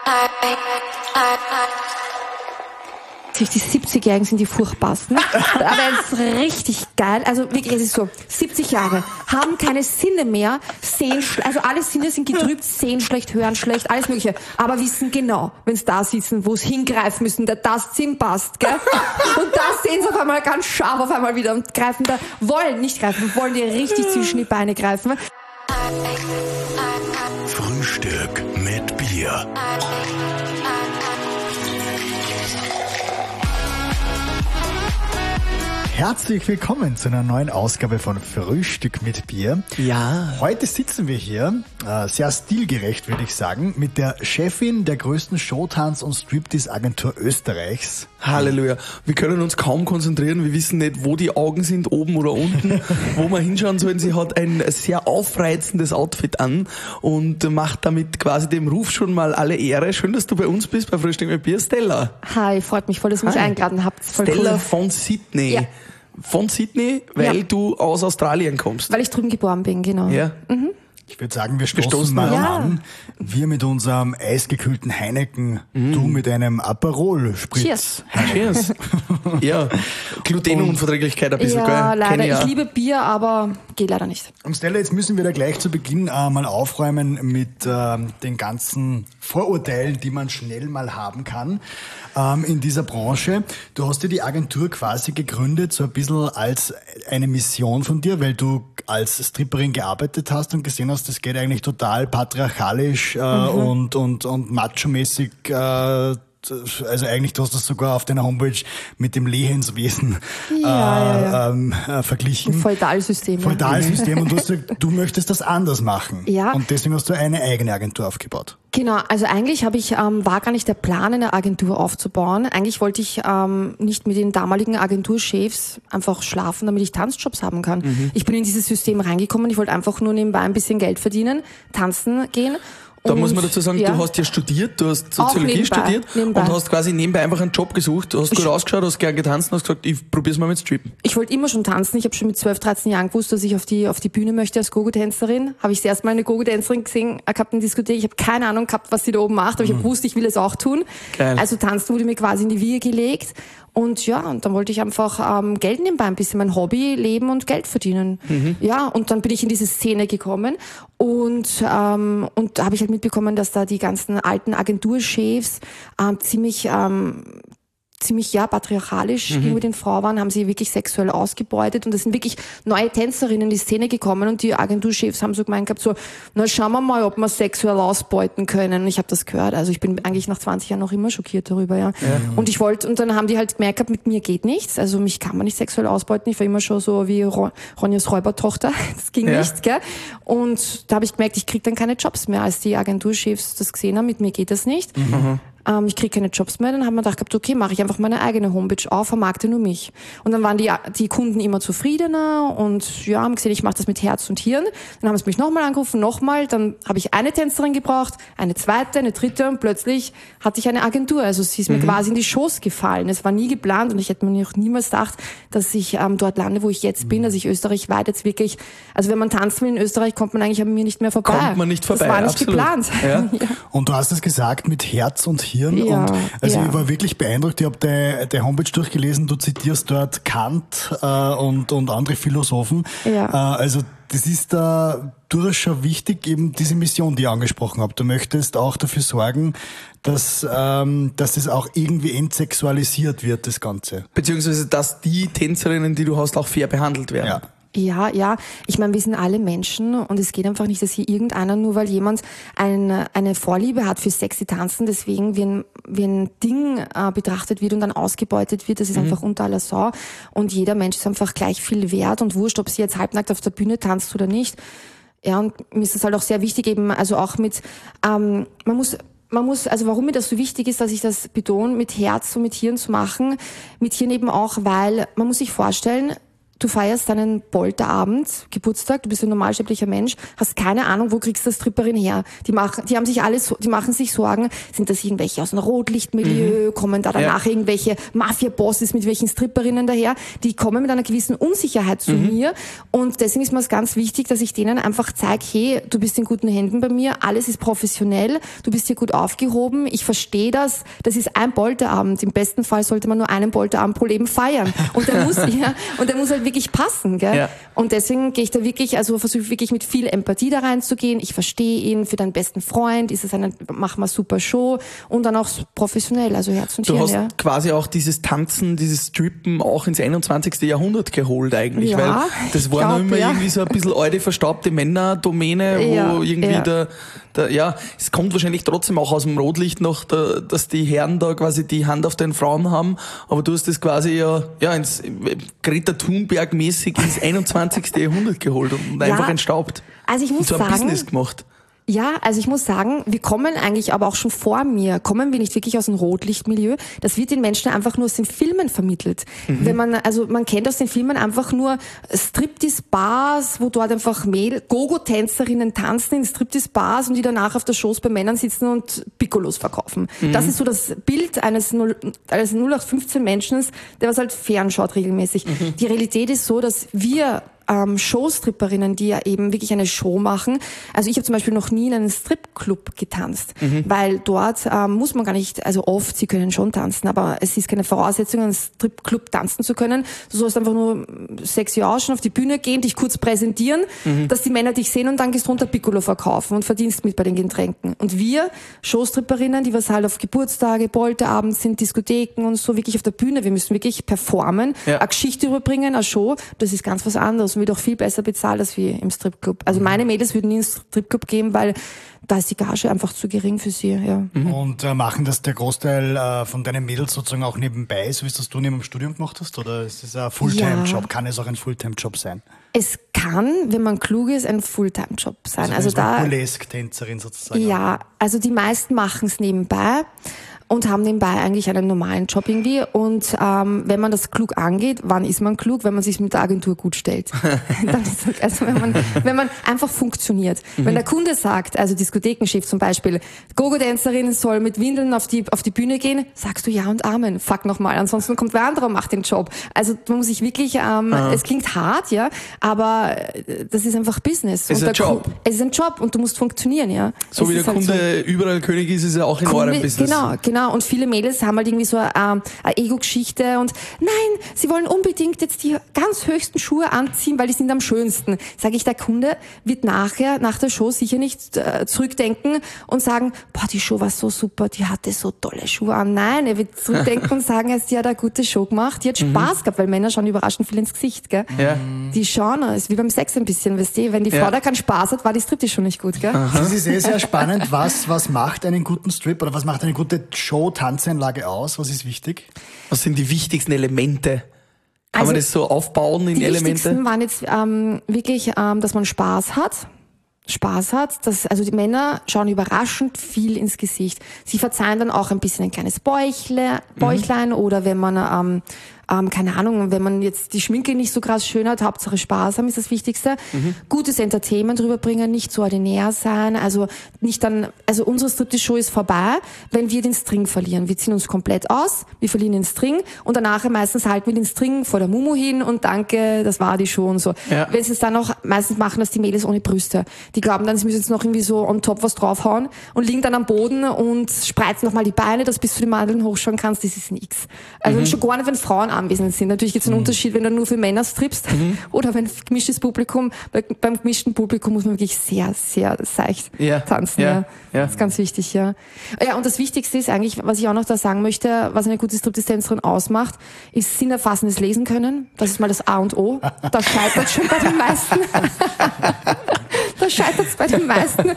Die 70-Jährigen sind die furchtbarsten. Aber es ist richtig geil. Also wirklich, es ist so, 70 Jahre, haben keine Sinne mehr, sehen, also alle Sinne sind getrübt, sehen schlecht, hören schlecht, alles mögliche. Aber wissen genau, wenn sie da sitzen, wo sie hingreifen müssen, der Tastsinn passt, gell? Und da sehen sie auf einmal ganz scharf auf einmal wieder und greifen da, wollen dir richtig zwischen die Beine greifen. Frühstück mit Bier. Herzlich willkommen zu einer neuen Ausgabe von Frühstück mit Bier. Ja. Heute sitzen wir hier, sehr stilgerecht würde ich sagen, mit der Chefin der größten Showtanz- und Striptease-Agentur Österreichs. Halleluja. Wir können uns kaum konzentrieren. Wir wissen nicht, wo die Augen sind, oben oder unten, wo wir hinschauen sollen. Sie hat ein sehr aufreizendes Outfit an und macht damit quasi dem Ruf schon mal alle Ehre. Schön, dass du bei uns bist, bei Frühstück mit Bier. Stella. Hi, freut mich voll, dass ihr mich eingeladen habt. Voll Stella cool. von Sydney. Ja. Von Sydney, weil du aus Australien kommst. Weil ich drüben geboren bin, genau. Ja. Mhm. Ich würde sagen, wir stoßen mal Ja. an. Wir mit unserem eisgekühlten Heineken, du mit einem Aperol Spritz. Cheers. Cheers. Ja, Glutenunverträglichkeit ein bisschen, Ja, gell? leider. Kenn Ich liebe Bier, aber geht leider nicht. Und Stella, jetzt müssen wir da gleich zu Beginn mal aufräumen mit den ganzen Vorurteilen, die man schnell mal haben kann in dieser Branche. Du hast dir die Agentur quasi gegründet, so ein bisschen als eine Mission von dir, weil du als Stripperin gearbeitet hast und gesehen hast, das geht eigentlich total patriarchalisch und macho-mäßig. Also eigentlich, du hast das sogar auf deiner Homepage mit dem Lehenswesen verglichen. Ein Feudalsystem. Feudalsystem. Und du hast gesagt, du möchtest das anders machen. Ja. Und deswegen hast du eine eigene Agentur aufgebaut. Genau, also eigentlich war gar nicht der Plan, eine Agentur aufzubauen. Eigentlich wollte ich nicht mit den damaligen Agenturchefs einfach schlafen, damit ich Tanzjobs haben kann. Ich bin in dieses System reingekommen, ich wollte einfach nur nebenbei ein bisschen Geld verdienen, tanzen gehen. Da muss man dazu sagen, du hast ja studiert, du hast Soziologie studiert und hast quasi nebenbei einfach einen Job gesucht. Du hast gut ausgeschaut, hast gern getanzt und hast gesagt, ich probier's mal mit Strippen. Ich wollte immer schon tanzen. Ich habe schon mit 12, 13 Jahren gewusst, dass ich auf die Bühne möchte als Gogo-Tänzerin. Habe ich das erste Mal eine Gogo-Tänzerin gesehen, gehabt in der Diskothek. Ich habe keine Ahnung gehabt, was sie da oben macht, aber ich habe gewusst, ich will es auch tun. Geil. Also tanzen wurde mir quasi in die Wiege gelegt. Und ja, und dann wollte ich einfach Geld nebenbei, ein bisschen mein Hobby leben und Geld verdienen. Ja, und dann bin ich in diese Szene gekommen und da habe ich halt mitbekommen, dass da die ganzen alten Agenturchefs ziemlich patriarchalisch gegenüber den Frauen waren, haben sie wirklich sexuell ausgebeutet und es sind wirklich neue Tänzerinnen in die Szene gekommen und die Agenturchefs haben so gemeint gehabt, so, na schauen wir mal, ob wir sexuell ausbeuten können. Und ich habe das gehört, also ich bin eigentlich nach 20 Jahren noch immer schockiert darüber, ja. Und dann haben die halt gemerkt gehabt, mit mir geht nichts, also mich kann man nicht sexuell ausbeuten, ich war immer schon so wie Ronjas Räubertochter, das ging nicht, gell. Und da habe ich gemerkt, ich krieg dann keine Jobs mehr, als die Agenturchefs das gesehen haben, mit mir geht das nicht. Ich kriege keine Jobs mehr, dann haben wir gedacht, okay, mache ich einfach meine eigene Homepage auf, vermarkte nur mich. Und dann waren die Kunden immer zufriedener und ja, haben gesehen, ich mache das mit Herz und Hirn. Dann haben sie mich nochmal angerufen, dann habe ich eine Tänzerin gebraucht, eine zweite, eine dritte und plötzlich hatte ich eine Agentur. Also sie ist mir quasi in die Schoß gefallen. Es war nie geplant und ich hätte mir auch niemals gedacht, dass ich dort lande, wo ich jetzt bin, dass ich österreichweit jetzt wirklich, also wenn man tanzen will in Österreich, kommt man eigentlich an mir nicht mehr vorbei. Kommt man nicht vorbei, das war nicht absolut. geplant. Ja. Ja. Und du hast es gesagt, mit Herz und Hirn. Ja, und also ja. ich war wirklich beeindruckt. Ich habe deine Homepage durchgelesen. Du zitierst dort Kant und andere Philosophen. Ja. Also das ist da durchaus schon wichtig, eben diese Mission, die ich angesprochen habe. Du möchtest auch dafür sorgen, dass das auch irgendwie entsexualisiert wird, das Ganze. Beziehungsweise, dass die Tänzerinnen, die du hast, auch fair behandelt werden. Ja. Ja. Ich meine, wir sind alle Menschen und es geht einfach nicht, dass hier irgendeiner, nur weil jemand eine Vorliebe hat für sexy Tanzen, deswegen wie ein Ding betrachtet wird und dann ausgebeutet wird. Das ist einfach unter aller Sau. Und jeder Mensch ist einfach gleich viel wert und wurscht, ob sie jetzt halbnackt auf der Bühne tanzt oder nicht. Ja, und mir ist das halt auch sehr wichtig eben, also auch mit, man muss, also warum mir das so wichtig ist, dass ich das betone, mit Herz und mit Hirn zu machen. Mit Hirn eben auch, weil man muss sich vorstellen, du feierst deinen Polterabend, Geburtstag, du bist ein normalsterblicher Mensch, hast keine Ahnung, wo kriegst du das Stripperin her? Die machen sich Sorgen, sind das irgendwelche aus einem Rotlichtmilieu, kommen da danach irgendwelche Mafia-Bosses mit welchen Stripperinnen daher? Die kommen mit einer gewissen Unsicherheit zu mir und deswegen ist mir es ganz wichtig, dass ich denen einfach zeige, hey, du bist in guten Händen bei mir, alles ist professionell, du bist hier gut aufgehoben, ich verstehe das ist ein Polterabend. Im besten Fall sollte man nur einen Polterabend pro Leben feiern. Und der muss halt wirklich passen, gell? Ja. Und deswegen gehe ich da wirklich, versuche wirklich mit viel Empathie da reinzugehen. Ich verstehe ihn, für deinen besten Freund machen wir super Show und dann auch professionell, also Herz und Hirn. Du hast quasi auch dieses Tanzen, dieses Strippen auch ins 21. Jahrhundert geholt eigentlich, weil das war noch immer irgendwie so ein bisschen alte, verstaubte Männerdomäne, wo irgendwie es kommt wahrscheinlich trotzdem auch aus dem Rotlicht noch, dass die Herren da quasi die Hand auf den Frauen haben, aber du hast das quasi ins Greta Thunberg-mäßig ins 21. Jahrhundert geholt und einfach entstaubt. Also ich muss und so ein sagen, Business gemacht. Ja, also ich muss sagen, wir kommen eigentlich aber auch schon vor mir, kommen wir nicht wirklich aus dem Rotlichtmilieu. Das wird den Menschen einfach nur aus den Filmen vermittelt. Wenn man kennt aus den Filmen einfach nur Striptease-Bars, wo dort einfach Gogo-Tänzerinnen tanzen in Striptease-Bars und die danach auf der Shows bei Männern sitzen und Piccolos verkaufen. Das ist so das Bild eines 0815 Menschen, der was halt fernschaut regelmäßig. Die Realität ist so, dass wir Showstripperinnen, die ja eben wirklich eine Show machen. Also ich habe zum Beispiel noch nie in einem Stripclub getanzt, weil dort muss man gar nicht, also oft, sie können schon tanzen, aber es ist keine Voraussetzung, in einem Stripclub tanzen zu können. Du sollst einfach nur sexy ausschauen, auf die Bühne gehen, dich kurz präsentieren, dass die Männer dich sehen und dann gehst du runter Piccolo verkaufen und verdienst mit bei den Getränken. Und wir Showstripperinnen, die was halt auf Geburtstage, Polterabend sind, Diskotheken und so wirklich auf der Bühne, wir müssen wirklich performen, eine Geschichte überbringen, eine Show, das ist ganz was anderes. Wird auch viel besser bezahlt als wie im Stripclub. Also meine Mädels würden nie ins Stripclub gehen, weil da ist die Gage einfach zu gering für sie. Ja. Und machen das der Großteil von deinen Mädels sozusagen auch nebenbei, so wie es das du neben dem Studium gemacht hast? Oder ist das ein Fulltime-Job? Kann es auch ein Fulltime-Job sein? Es kann, wenn man klug ist, ein Fulltime-Job sein. Also da Burlesque-Tänzerin sozusagen. Ja, also die meisten machen es nebenbei. Und haben nebenbei eigentlich einen normalen Job irgendwie. Und wenn man das klug angeht, wann ist man klug? Wenn man sich mit der Agentur gut stellt. Dann ist das, also wenn man einfach funktioniert. Wenn der Kunde sagt, also Diskothekenchef zum Beispiel, Gogo-Tänzerin soll mit Windeln auf die Bühne gehen, sagst du ja und Amen. Fuck nochmal, ansonsten kommt wer anderer und macht den Job. Also man muss sich wirklich, es klingt hart, ja, aber das ist einfach Business. Es ist ein Job. Es ist ein Job und du musst funktionieren, ja. So wie der Kunde halt überall König ist, ist er auch in eurem Business. Genau. Und viele Mädels haben halt irgendwie so eine Ego-Geschichte und nein, sie wollen unbedingt jetzt die ganz höchsten Schuhe anziehen, weil die sind am schönsten. Sage ich, der Kunde wird nachher, nach der Show sicher nicht zurückdenken und sagen, boah, die Show war so super, die hatte so tolle Schuhe an. Nein, er wird zurückdenken und sagen, sie hat eine gute Show gemacht, die hat Spaß gehabt, weil Männer schauen überraschend viel ins Gesicht, gell? Ja. Die schauen, ist wie beim Sex ein bisschen, weißt du, wenn die Frau da keinen Spaß hat, war die Striptease schon nicht gut, gell? Das ist sehr spannend. Was macht einen guten Strip oder was macht eine gute Show, Tanzeinlage aus? Was ist wichtig? Was sind die wichtigsten Elemente? Kann man das so aufbauen in Elemente? Die wichtigsten waren jetzt wirklich, dass man Spaß hat. Also die Männer schauen überraschend viel ins Gesicht. Sie verzeihen dann auch ein bisschen ein kleines Bäuchlein oder wenn man keine Ahnung, wenn man jetzt die Schminke nicht so krass schön hat, Hauptsache Spaß haben ist das Wichtigste. Gutes Entertainment rüberbringen, nicht so ordinär sein, also unsere Striptease-Show ist vorbei, wenn wir den String verlieren. Wir ziehen uns komplett aus, wir verlieren den String und danach meistens halten wir den String vor der Mumu hin und danke, das war die Show und so. Ja. Wenn sie es dann noch, meistens machen das die Mädels ohne Brüste. Die glauben dann, sie müssen jetzt noch irgendwie so on top was draufhauen und liegen dann am Boden und spreizen nochmal die Beine, dass bis du die Mandeln hochschauen kannst, das ist nix. Also schon gar nicht, wenn Frauen anwesend sind. Natürlich gibt es einen Unterschied, wenn du nur für Männer strippst oder wenn gemischtes Publikum. Beim gemischten Publikum muss man wirklich sehr, sehr seicht tanzen. Ja. Das ist ganz wichtig, ja. Ja, und das Wichtigste ist eigentlich, was ich auch noch da sagen möchte, was eine gute Striptease-Tänzerin ausmacht, ist sinnerfassendes Lesen können. Das ist mal das A und O. Da scheitert schon bei den meisten. Da da scheitert es bei den meisten,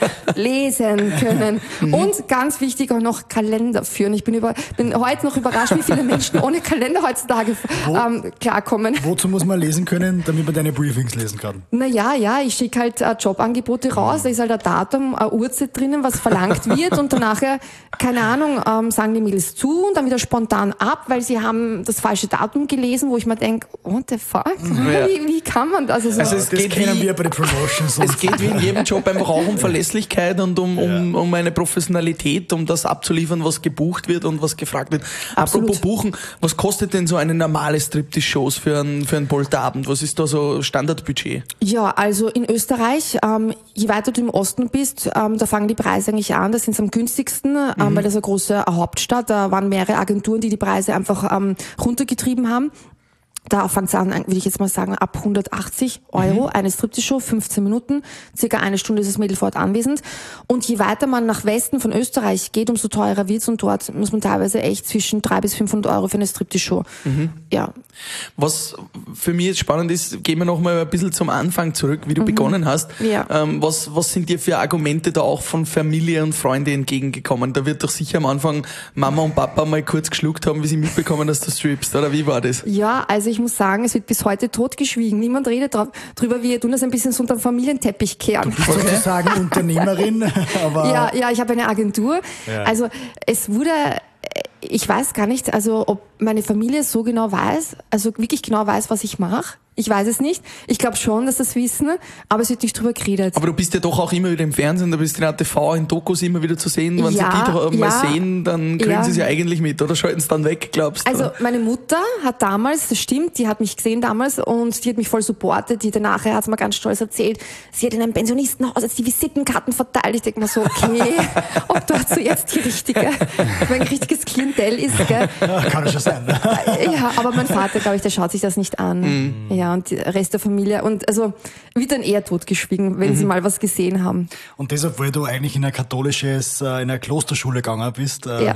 lesen können. Und ganz wichtig auch noch Kalender führen. Ich bin heute noch überrascht, wie viele Menschen ohne Kalender heutzutage klarkommen. Wozu muss man lesen können, damit man deine Briefings lesen kann? Naja, ich schicke halt Jobangebote raus, da ist halt ein Datum, eine Uhrzeit drinnen, was verlangt wird und danach, keine Ahnung, sagen die Mails zu und dann wieder spontan ab, weil sie haben das falsche Datum gelesen, wo ich mir denke, what the fuck? Ja. Wie kann man das? Also Das kennen wir bei den Promotions. Es geht wie in jedem Job einfach auch um Verlässlichkeit und um eine Professionalität, um das abzuliefern, was gebucht wird und was gefragt wird. Absolut. Apropos Buchen, was kostet denn so eine normale Striptease-Shows für einen Polterabend? Was ist da so Standardbudget? Ja, also in Österreich, je weiter du im Osten bist, da fangen die Preise eigentlich an. Das sind am günstigsten, weil das eine große Hauptstadt. Da waren mehrere Agenturen, die die Preise einfach runtergetrieben haben. Da fängt es an, würde ich jetzt mal sagen, ab 180 Euro, eine Striptease-Show, 15 Minuten, circa eine Stunde ist das Mädel vor Ort anwesend. Und je weiter man nach Westen von Österreich geht, umso teurer wird's und dort muss man teilweise echt zwischen 300 bis 500 Euro für eine Striptease-Show. Ja. Was für mich jetzt spannend ist, gehen wir noch mal ein bisschen zum Anfang zurück, wie du begonnen hast. Ja. Was sind dir für Argumente da auch von Familie und Freunde entgegengekommen? Da wird doch sicher am Anfang Mama und Papa mal kurz geschluckt haben, wie sie mitbekommen, dass du strippst, oder wie war das? Ja, also ich muss sagen, es wird bis heute totgeschwiegen. Niemand redet drüber. Wir tun das ein bisschen so unter den Familienteppich kehren. Sozusagen Unternehmerin, aber... Ja, ich habe eine Agentur. Ja. Also es wurde, ich weiß gar nicht, also ob meine Familie so genau weiß, also wirklich genau weiß, was ich mache. Ich weiß es nicht. Ich glaube schon, dass das wissen, aber es wird nicht drüber geredet. Aber du bist ja doch auch immer wieder im Fernsehen, du bist in ATV, in Dokus immer wieder zu sehen. Wenn sie die doch mal sehen, dann kriegen sie es ja eigentlich mit oder schalten es dann weg, glaubst du? Also meine Mutter hat damals, das stimmt, die hat mich gesehen damals und die hat mich voll supportet. Die danach hat mir ganz stolz erzählt, sie hat in einem Pensionistenhaus jetzt die Visitenkarten verteilt. Ich denke mir so, okay, ob dort so jetzt die richtige, mein richtiges Klientel ist, gell? Kann schon sein. Ja, aber mein Vater, glaube ich, der schaut sich das nicht an. Ja, und der Rest der Familie. Und also wird dann eher totgeschwiegen, wenn sie mal was gesehen haben. Und deshalb, weil du eigentlich in in eine Klosterschule gegangen bist, Ja.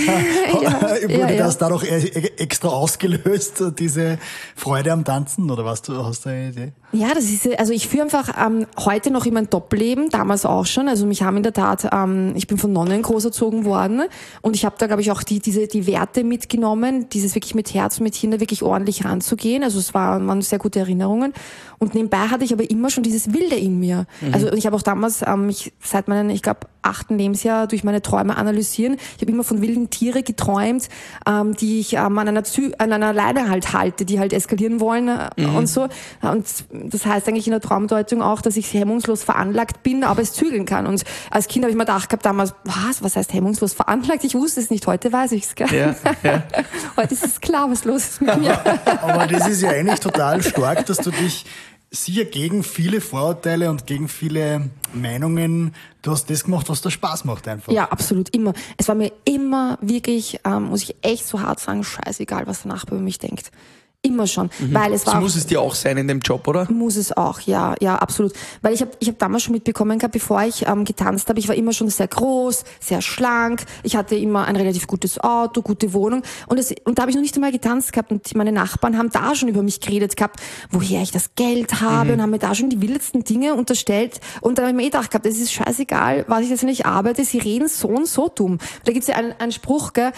wurde das dadurch extra ausgelöst, diese Freude am Tanzen? Oder hast du eine Idee? Ja, das ist, also ich führe einfach heute noch immer ein Doppelleben, damals auch schon. Also mich haben in der Tat, ich bin von Nonnen großerzogen worden und ich habe da, glaube ich, auch die Werte mitgenommen, dieses wirklich mit Herz und mit Hirn wirklich ordentlich ranzugehen. Also es waren sehr gute Erinnerungen. Und nebenbei hatte ich aber immer schon dieses Wilde in mir. Also ich habe auch damals, seit meinem, ich glaube, 8. Lebensjahr durch meine Träume analysieren. Ich habe immer von wilden Tieren geträumt, die ich an einer Leine halt halte, die halt eskalieren wollen und so. Und das heißt eigentlich in der Traumdeutung auch, dass ich hemmungslos veranlagt bin, aber es zügeln kann. Und als Kind habe ich mir gedacht gehabt damals, was heißt hemmungslos veranlagt? Ich wusste es nicht, heute weiß ich es. Ja. Heute ist es klar, was los ist mit mir. Aber das ist ja eigentlich total stark, dass du dich sicher gegen viele Vorurteile und gegen viele Meinungen, du hast das gemacht, was dir Spaß macht einfach. Ja, absolut, immer. Es war mir immer wirklich, muss ich echt so hart sagen, scheißegal, was der Nachbar über mich denkt. Immer schon, weil es war. So muss es dir auch sein in dem Job, oder? Muss es auch, ja, absolut. Weil ich hab damals schon mitbekommen gehabt, bevor ich getanzt habe, ich war immer schon sehr groß, sehr schlank. Ich hatte immer ein relativ gutes Auto, gute Wohnung und da habe ich noch nicht einmal getanzt gehabt und meine Nachbarn haben da schon über mich geredet gehabt, woher ich das Geld habe und haben mir da schon die wildesten Dinge unterstellt und dann habe ich mir gedacht gehabt, es ist scheißegal, was ich jetzt nicht arbeite, sie reden so und so dumm. Da gibt's ja einen Spruch, gell,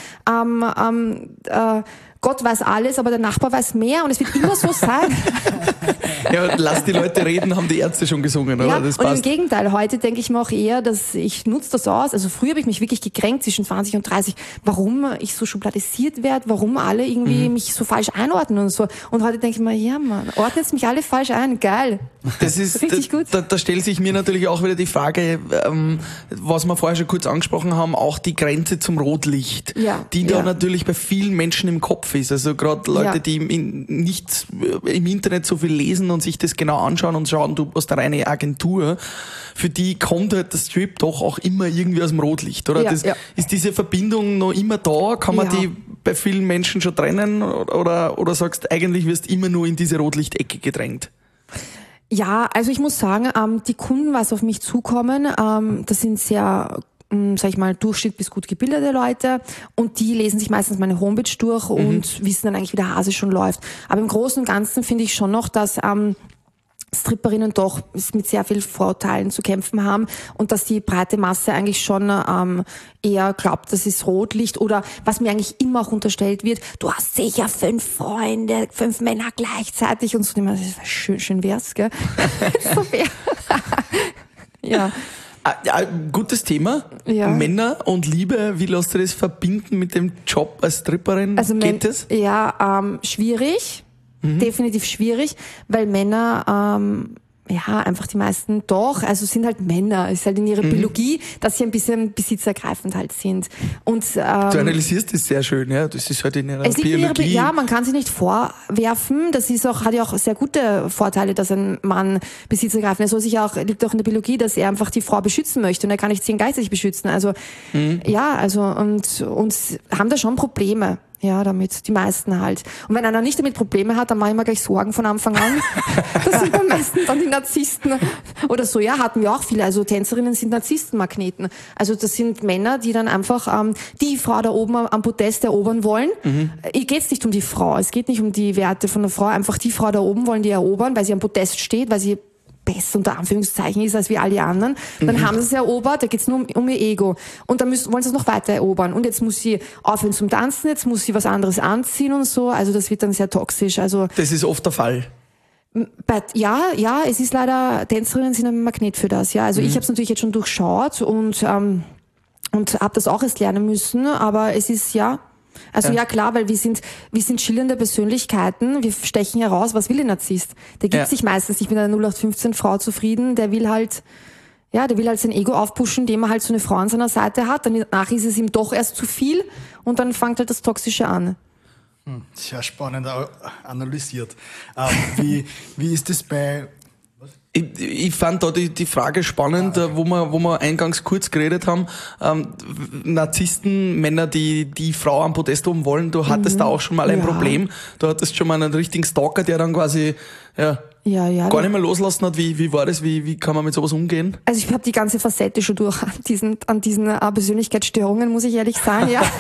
Gott weiß alles, aber der Nachbar weiß mehr und es wird immer so sein. Ja, lass die Leute reden, haben die Ärzte schon gesungen, oder? Ja, Das und passt. im Gegenteil, heute denke ich mir auch eher, dass ich nutze das aus. Also früher habe ich mich wirklich gekränkt zwischen 20 und 30, warum ich so schubladisiert werde, warum alle irgendwie mich so falsch einordnen und so. Und heute denke ich mir, ja Mann, ordnet mich alle falsch ein, geil. Das ist Richtig gut. Da stellt sich mir natürlich auch wieder die Frage, was wir vorher schon kurz angesprochen haben, auch die Grenze zum Rotlicht, Ja, die da ja. natürlich bei vielen Menschen im Kopf ist. Also gerade Leute, Ja. die nicht im Internet so viel lesen und sich das genau anschauen und schauen, du hast da eine Agentur, für die kommt halt der Strip doch auch immer irgendwie aus dem Rotlicht, oder? Ja, Das, ja. Ist diese Verbindung noch immer da? Kann man Ja. die bei vielen Menschen schon trennen? Oder sagst eigentlich wirst immer nur in diese Rotlichtecke gedrängt? Ja, also ich muss sagen, die Kunden, was auf mich zukommen, das sind sehr, sag ich mal, Durchschnitt bis gut gebildete Leute und die lesen sich meistens meine Homepage durch und wissen dann eigentlich, wie der Hase schon läuft. Aber im Großen und Ganzen finde ich schon noch, dass Stripperinnen doch mit sehr viel Vorurteilen zu kämpfen haben und dass die breite Masse eigentlich schon eher glaubt, das ist Rotlicht oder was mir eigentlich immer auch unterstellt wird, du hast sicher 5 Freunde, 5 Männer gleichzeitig und so. Schön wär's, gell? So wär. Ja. Ja, gutes Thema. Ja. Männer und Liebe, wie lässt du das verbinden mit dem Job als Stripperin? Also geht das? Ja, schwierig. Definitiv schwierig, weil Männer, einfach die meisten doch, also sind halt Männer, ist halt in ihrer Biologie, dass sie ein bisschen besitzergreifend halt sind. Und, du analysierst das sehr schön, ja, das ist halt in ihrer Biologie. Ja, man kann sie nicht vorwerfen, das ist auch, hat ja auch sehr gute Vorteile, dass ein Mann besitzergreifend ist, liegt auch in der Biologie, dass er einfach die Frau beschützen möchte und er kann nicht 10 gleichzeitig beschützen, also, und haben da schon Probleme. Ja, damit, die meisten halt. Und wenn einer nicht damit Probleme hat, dann mache ich mir gleich Sorgen von Anfang an. Das sind am meisten dann die Narzissten. Oder so, ja, hatten wir auch viele. Also Tänzerinnen sind Narzisstenmagneten. Also das sind Männer, die dann einfach die Frau da oben am Podest erobern wollen. Hier geht's nicht um die Frau, es geht nicht um die Werte von der Frau. Einfach die Frau da oben wollen die erobern, weil sie am Podest steht, weil sie besser unter Anführungszeichen ist als wie alle anderen, dann haben sie es erobert, da geht's nur um ihr Ego. Und dann wollen sie es noch weiter erobern. Und jetzt muss sie aufhören zum Tanzen, jetzt muss sie was anderes anziehen und so. Also das wird dann sehr toxisch. Also das ist oft der Fall. Ja, es ist leider, Tänzerinnen sind ein Magnet für das. Ja, also ich habe es natürlich jetzt schon durchschaut und habe das auch erst lernen müssen, aber es ist ja klar, weil wir sind schillernde Persönlichkeiten, wir stechen heraus, was will ein Narzisst? Der gibt sich meistens nicht mit einer 0815 Frau zufrieden, der will halt sein Ego aufpushen, indem er halt so eine Frau an seiner Seite hat, danach ist es ihm doch erst zu viel und dann fängt halt das Toxische an. Sehr spannend analysiert. Wie ist das bei... Ich fand da die Frage spannend, wo wir eingangs kurz geredet haben. Narzissten, Männer, die Frau am Podest oben wollen, du hattest da auch schon mal ein Problem. Du hattest schon mal einen richtigen Stalker, der dann quasi gar nicht mehr loslassen hat. Wie war das? Wie kann man mit sowas umgehen? Also ich habe die ganze Facette schon durch an diesen Persönlichkeitsstörungen, muss ich ehrlich sagen. Ja.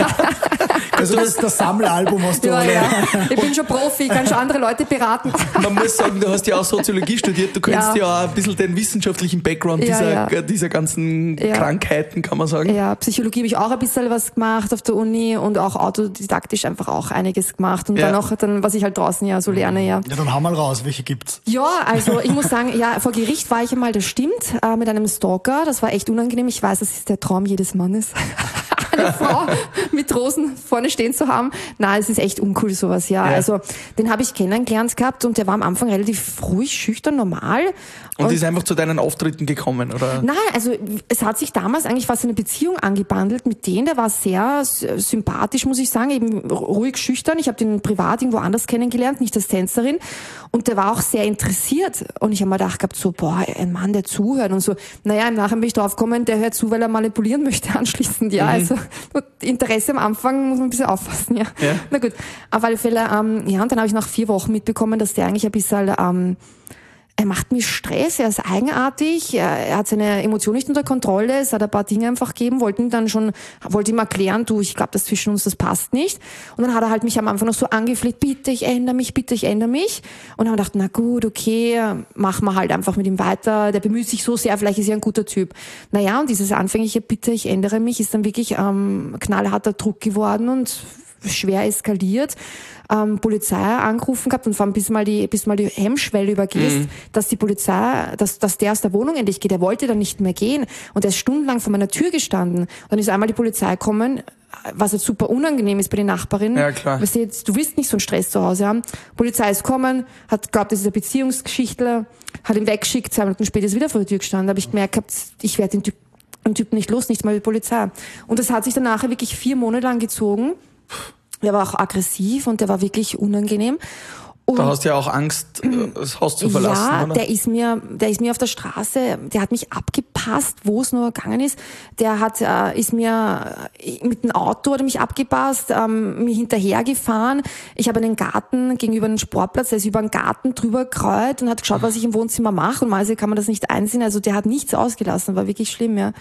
Also das Sammelalbum hast du. Ja. Ich bin schon Profi, ich kann schon andere Leute beraten. Man muss sagen, du hast ja auch Soziologie studiert, du kennst ja auch ein bisschen den wissenschaftlichen Background dieser ganzen Krankheiten, kann man sagen. Ja, Psychologie habe ich auch ein bisschen was gemacht auf der Uni und auch autodidaktisch einfach auch einiges gemacht. Und dann, was ich halt draußen so lerne. Ja, dann hau mal raus, welche gibt's? Ja, also ich muss sagen, vor Gericht war ich einmal, das stimmt, mit einem Stalker, das war echt unangenehm. Ich weiß, das ist der Traum jedes Mannes. Eine Frau mit Rosen vorne stehen zu haben. Nein, es ist echt uncool sowas, ja. Also den habe ich kennengelernt gehabt und der war am Anfang relativ ruhig, schüchtern, normal. Und ist einfach zu deinen Auftritten gekommen, oder? Nein, also es hat sich damals eigentlich fast eine Beziehung angebandelt mit denen. Der war sehr sympathisch, muss ich sagen, eben ruhig, schüchtern. Ich habe den privat irgendwo anders kennengelernt, nicht als Tänzerin. Und der war auch sehr interessiert. Und ich habe mir gedacht gehabt, so, ein Mann, der zuhört und so. Naja, im Nachhinein bin ich draufgekommen, der hört zu, weil er manipulieren möchte anschließend. Ja, also Interesse am Anfang muss man ein bisschen aufpassen, ja. Na gut, auf alle Fälle, und dann habe ich nach 4 Wochen mitbekommen, dass der eigentlich ein bisschen, er macht mir Stress, er ist eigenartig, er hat seine Emotionen nicht unter Kontrolle, es hat ein paar Dinge einfach gegeben, wollte ihm erklären, du, ich glaube, das zwischen uns, das passt nicht. Und dann hat er halt mich am Anfang noch so angefleht, bitte, ich ändere mich. Und dann haben wir gedacht, na gut, okay, machen wir halt einfach mit ihm weiter, der bemüht sich so sehr, vielleicht ist er ein guter Typ. Naja, und dieses anfängliche, bitte, ich ändere mich, ist dann wirklich knallharter Druck geworden und schwer eskaliert. Polizei angerufen gehabt und vor allem bis mal die Hemmschwelle übergehst, dass die Polizei, dass der aus der Wohnung endlich geht. Er wollte dann nicht mehr gehen und er ist stundenlang vor meiner Tür gestanden. Und dann ist einmal die Polizei gekommen, was jetzt super unangenehm ist bei den Nachbarinnen. Ja, klar. Weißt du willst nicht so einen Stress zu Hause haben. Polizei ist gekommen, hat glaubt, das ist eine Beziehungsgeschichtler, hat ihn weggeschickt, 2 Minuten später ist wieder vor der Tür gestanden. Da habe ich gemerkt gehabt, ich werde den Typ nicht los, nicht mal die Polizei. Und das hat sich dann nachher wirklich 4 Monate lang gezogen. Der war auch aggressiv und der war wirklich unangenehm. Und da hast du ja auch Angst, das Haus zu verlassen, ja, oder? Der ist mir auf der Straße, der hat mich abgepasst, wo es nur gegangen ist. Der ist mir mit dem Auto hat er mich abgepasst, mir hinterhergefahren. Ich habe einen Garten gegenüber einem Sportplatz, der ist über einen Garten drüber gekreuzt und hat geschaut, was ich im Wohnzimmer mache. Und mal kann man das nicht einsehen. Also der hat nichts ausgelassen, war wirklich schlimm, ja.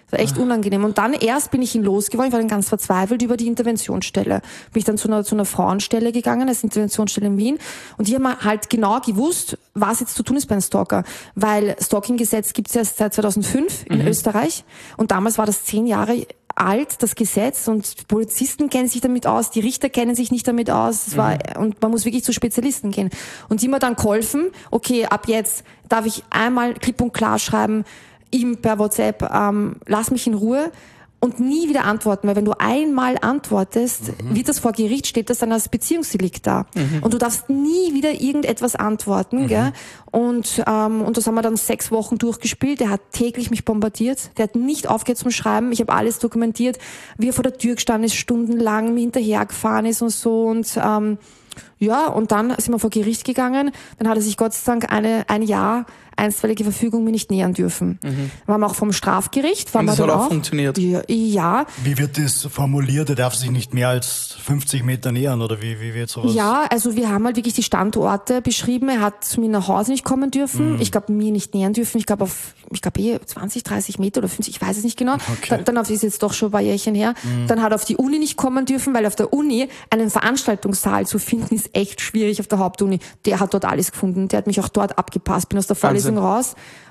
Das war echt unangenehm. Und dann erst bin ich ihn losgeworden, ich war dann ganz verzweifelt über die Interventionsstelle. Bin ich dann zu einer Frauenstelle gegangen, als Interventionsstelle in Wien. Und die haben halt genau gewusst, was jetzt zu tun ist bei einem Stalker. Weil Stalking-Gesetz gibt's ja seit 2005 in Österreich. Und damals war das 10 Jahre alt, das Gesetz, und Polizisten kennen sich damit aus, die Richter kennen sich nicht damit aus, und man muss wirklich zu Spezialisten gehen. Und die mir dann geholfen, okay, ab jetzt darf ich einmal klipp und klar schreiben, ihm per WhatsApp, lass mich in Ruhe und nie wieder antworten, weil wenn du einmal antwortest, wird das vor Gericht, steht das dann als Beziehungsdelikt da. Und du darfst nie wieder irgendetwas antworten, gell? Und das haben wir dann 6 Wochen durchgespielt. Der hat täglich mich bombardiert. Der hat nicht aufgehört zum Schreiben. Ich habe alles dokumentiert, wie er vor der Tür gestanden ist, stundenlang mir hinterhergefahren ist und so. Und und dann sind wir vor Gericht gegangen. Dann hat er sich Gott sei Dank ein Jahr einstweilige Verfügung mir nicht nähern dürfen. Waren wir auch vom Strafgericht. Und das hat auch funktioniert? Ja. Wie wird das formuliert? Er darf sich nicht mehr als 50 Meter nähern, oder wie wird sowas? Ja, also wir haben halt wirklich die Standorte beschrieben. Er hat zu mir nach Hause nicht kommen dürfen. Ich glaube, mir nicht nähern dürfen. Ich glaube 20, 30 Meter oder 50, ich weiß es nicht genau. Okay. Dann ist jetzt doch schon ein paar Jährchen her. Dann hat er auf die Uni nicht kommen dürfen, weil auf der Uni einen Veranstaltungssaal zu finden ist echt schwierig auf der Hauptuni. Der hat dort alles gefunden. Der hat mich auch dort abgepasst. Bin aus der Vorlesung raus.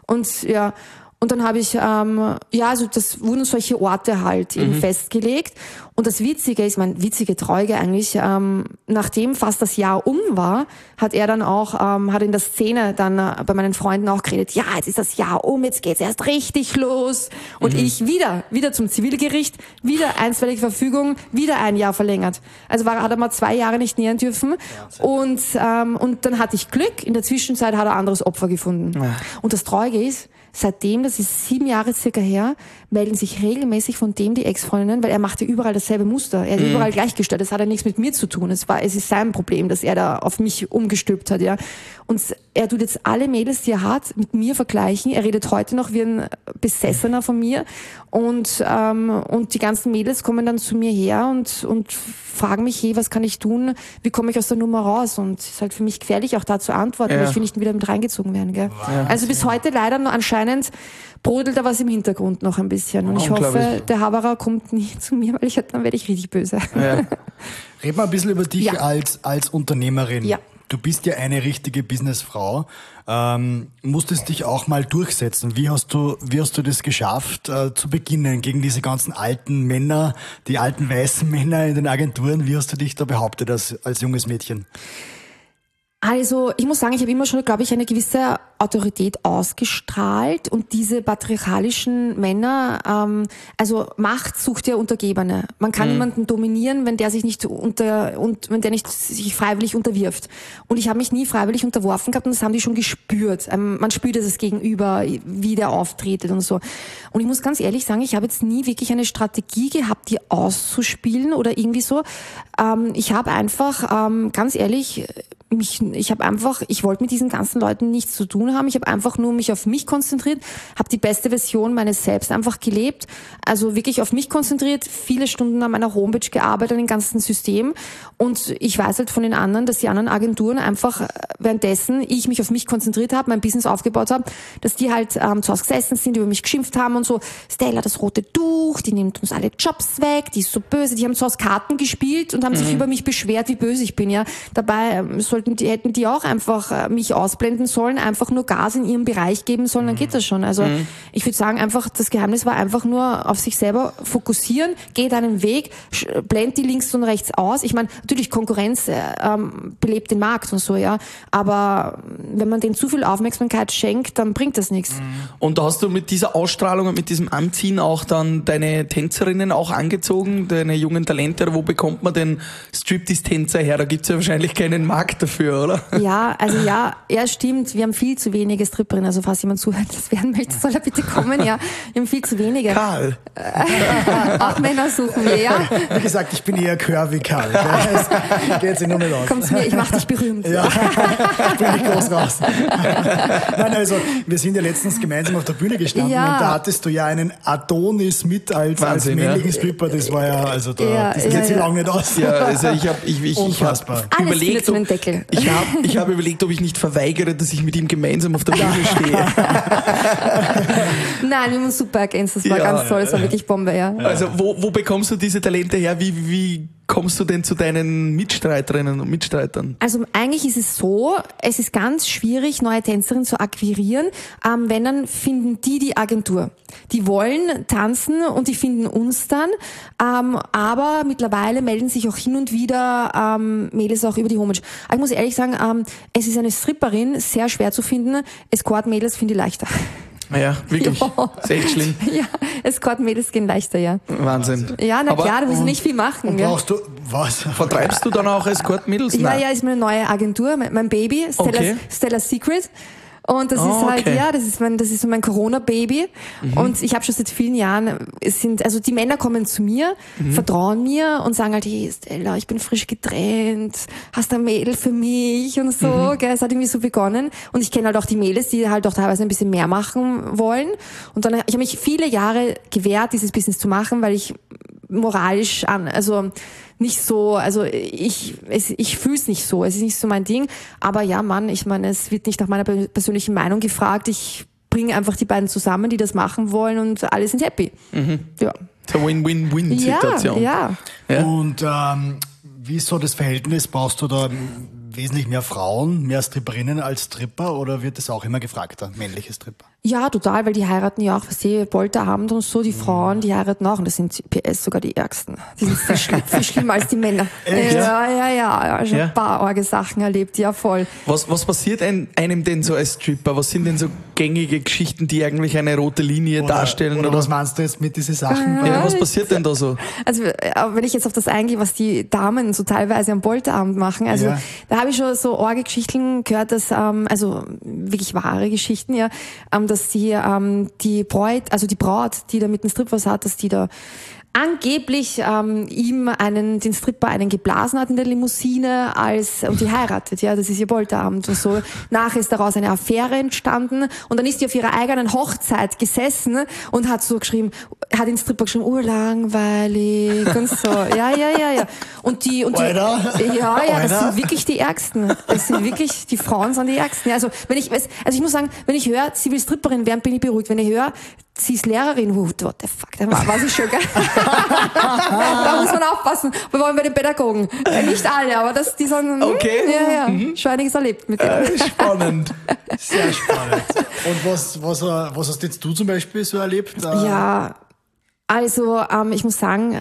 Und dann habe ich, also das wurden solche Orte halt eben festgelegt. Und das Witzige ist, witzige Treuge eigentlich, nachdem fast das Jahr war, hat er dann auch, hat in der Szene dann bei meinen Freunden auch geredet, ja, jetzt ist das Jahr jetzt geht's erst richtig los. Und ich wieder zum Zivilgericht, wieder einstweilige Verfügung, wieder ein Jahr verlängert. Also hat er mal 2 Jahre nicht nähern dürfen. Und dann hatte ich Glück, in der Zwischenzeit hat er ein anderes Opfer gefunden. Ja. Und das Treuge ist, seitdem, das ist 7 Jahre circa her, melden sich regelmäßig von dem die Ex-Freundinnen, weil er machte überall dasselbe Muster. Er ist überall gleichgestellt. Das hat ja nichts mit mir zu tun. Es ist sein Problem, dass er da auf mich umgestülpt hat, ja. Und er tut jetzt alle Mädels, die er hat, mit mir vergleichen. Er redet heute noch wie ein Besessener von mir. Und die ganzen Mädels kommen dann zu mir her und fragen mich, hey, was kann ich tun? Wie komme ich aus der Nummer raus? Und es ist halt für mich gefährlich, auch da zu antworten, weil ich will nicht wieder mit reingezogen werden, gell. Ja. Also bis heute leider noch anscheinend brodelt da was im Hintergrund noch ein bisschen. Und ich hoffe, der Haberer kommt nie zu mir, weil dann werde ich richtig böse. Ja. Red mal ein bisschen über dich als Unternehmerin. Ja. Du bist ja eine richtige Businessfrau. Musstest dich auch mal durchsetzen. Wie hast du das geschafft, zu beginnen gegen diese ganzen alten Männer, die alten weißen Männer in den Agenturen? Wie hast du dich da behauptet als junges Mädchen? Also ich muss sagen, ich habe immer schon, glaube ich, eine gewisse Autorität ausgestrahlt, und diese patriarchalischen Männer, also Macht sucht ja Untergebene. Man kann jemanden dominieren, wenn der sich nicht wenn der nicht sich freiwillig unterwirft. Und ich habe mich nie freiwillig unterworfen gehabt, und das haben die schon gespürt. Man spürt es gegenüber, wie der auftretet und so. Und ich muss ganz ehrlich sagen, ich habe jetzt nie wirklich eine Strategie gehabt, die auszuspielen oder irgendwie so. Ich habe einfach, ganz ehrlich, ich wollte mit diesen ganzen Leuten nichts zu tun haben. Ich habe einfach nur mich auf mich konzentriert, habe die beste Version meines Selbst einfach gelebt. Also wirklich auf mich konzentriert, viele Stunden an meiner Homepage gearbeitet, an dem ganzen System. Und ich weiß halt von den anderen, dass die anderen Agenturen einfach, währenddessen ich mich auf mich konzentriert habe, mein Business aufgebaut habe, dass die halt zu Hause gesessen sind, über mich geschimpft haben und so, Stella, das rote Tuch, die nimmt uns alle Jobs weg, die ist so böse. Die haben zu Hause Karten gespielt und haben sich über mich beschwert, wie böse ich bin. Ja, dabei hätten die auch einfach mich ausblenden sollen, einfach nur Gas in ihrem Bereich geben sollen, dann geht das schon. Also ich würde sagen, einfach das Geheimnis war einfach nur auf sich selber fokussieren, geh deinen Weg, blend die links und rechts aus. Ich meine, natürlich Konkurrenz belebt den Markt und so, ja, aber wenn man denen zu viel Aufmerksamkeit schenkt, dann bringt das nichts. Und hast du mit dieser Ausstrahlung und mit diesem Anziehen auch dann deine Tänzerinnen auch angezogen, deine jungen Talente? Wo bekommt man den Striptease-Tänzer her? Da gibt's ja wahrscheinlich keinen Markt dafür, oder? Ja, also ja, stimmt. Wir haben viel zu wenige Stripperinnen. Also falls jemand zuhört, das werden möchte, soll er bitte kommen. Ja, wir haben viel zu wenige. Karl. Auch Männer suchen wir, ja. Wie gesagt, ich bin eher Chör wie Karl. Das geht sich nur nicht aus. Komm zu mir, ich mach dich berühmt. Ja, bin ich groß raus. Nein, also wir sind ja letztens gemeinsam auf der Bühne gestanden und da hattest du ja einen Adonis mit als männlichen Stripper. Das war ja, also das geht sich lange nicht aus. Ja, also ich habe unfassbar. überlegt, Bombay. Ich hab überlegt, ob ich nicht verweigere, dass ich mit ihm gemeinsam auf der Bühne stehe. Nein, wir haben uns super ergänzt, das war ganz toll, das war wirklich Bombe, ja. Also wo bekommst du diese Talente her? Wie kommst du denn zu deinen Mitstreiterinnen und Mitstreitern? Also eigentlich ist es so, es ist ganz schwierig, neue Tänzerinnen zu akquirieren. Wenn, dann finden die Agentur. Die wollen tanzen und die finden uns dann. Aber mittlerweile melden sich auch hin und wieder Mädels auch über die Homepage. Aber ich muss ehrlich sagen, es ist eine Stripperin sehr schwer zu finden. Escort-Mädels finde ich leichter. Ja, wirklich. Ja. Ist echt schlimm. Ja, Escort-Mädels gehen leichter, ja. Wahnsinn. Ja, na klar, da musst du nicht viel machen. Und Gell? brauchst du, was? Vertreibst du dann auch Escort-Mädels? Ja, Nein. ja, ist meine neue Agentur, mein Baby, Okay. Stella Secret. Und das ist halt, okay. ja, das ist so mein Corona-Baby. Und ich habe schon seit vielen Jahren, also die Männer kommen zu mir, vertrauen mir und sagen halt, hey Stella, ich bin frisch getrennt, hast du ein Mädel für mich und so, gell, es hat irgendwie so begonnen. Und ich kenne halt auch die Mädels, die halt auch teilweise ein bisschen mehr machen wollen. Und dann, ich habe mich viele Jahre gewehrt, dieses Business zu machen, weil ich moralisch also nicht so, also ich fühle es nicht so, es ist nicht so mein Ding, aber ja, Mann, ich meine, es wird nicht nach meiner persönlichen Meinung gefragt, ich bringe einfach die beiden zusammen, die das machen wollen und alle sind happy. Ja. So Win-Win-Win-Situation. Ja. Und wie ist so das Verhältnis? Brauchst du da wesentlich mehr Frauen, mehr Stripperinnen als Stripper oder wird das auch immer gefragter, männliche Stripper? Ja, total, weil die heiraten ja auch, was sie Polterabend und so, die Frauen, die heiraten auch und das sind PS sogar die Ärgsten. Die sind viel schlimmer als die Männer. Echt? Ja, schon Ja. ein paar arge Sachen erlebt, ja voll. Was passiert einem denn so als Stripper? Was sind denn so gängige Geschichten, die eigentlich eine rote Linie darstellen? Oder was meinst du jetzt mit diesen Sachen? Ja, was passiert denn da so? Also wenn ich jetzt auf das eingehe, was die Damen so teilweise am Polterabend machen, also Ja. da habe ich schon so arge Geschichten gehört, dass also wirklich wahre Geschichten, ja, dass die Braut, die da mit dem Strip was hat, dass die da angeblich ihm den Stripper einen geblasen hat in der Limousine und die heiratet, ja, das ist ihr Polterabend und so. Nachher ist daraus eine Affäre entstanden und dann ist die auf ihrer eigenen Hochzeit gesessen und hat so geschrieben, hat den Stripper geschrieben, urlangweilig und so. Ja. Und die Alter. ja, das Alter. sind wirklich die Ärgsten. Das sind wirklich, die Frauen sind die Ärgsten. Ja, also ich muss sagen, wenn ich höre, sie will Stripperin werden, bin ich beruhigt. Wenn ich höre, sie ist Lehrerin, what the fuck, dann weiß ich schon, gell? Da muss man aufpassen. Wir wollen bei den Pädagogen. Nicht alle, aber die sagen, Okay. Ja, schon einiges erlebt mit denen. Spannend. Sehr spannend. Und was hast jetzt du zum Beispiel so erlebt? Ja, also ich muss sagen,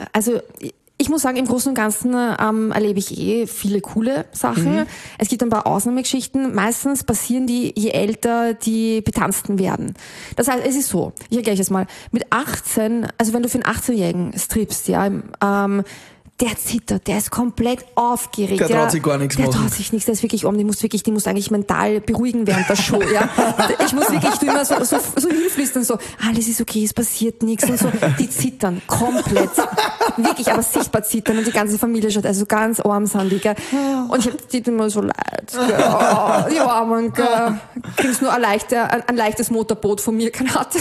im Großen und Ganzen erlebe ich viele coole Sachen. Es gibt ein paar Ausnahmegeschichten. Meistens passieren die, je älter die Betanzten werden. Das heißt, es ist so, ich erkläre es mal, mit 18, also wenn du für einen 18-Jährigen strippst, ja, der zittert, der ist komplett aufgeregt. Der traut sich gar nichts Der machen. traut sich nichts, der ist wirklich die muss eigentlich mental beruhigen während der Show, ja. Ich muss wirklich immer so hinflüstern, so, alles ist okay, es passiert nichts und so. Die zittern komplett. Wirklich, aber sichtbar zittern und die ganze Familie schaut, also ganz arm sind die, gell. Und ich hab die immer so leid, gell. Oh, die Armen, gell. Kriegst nur ein leichtes Motorboot von mir, keine Ahnung.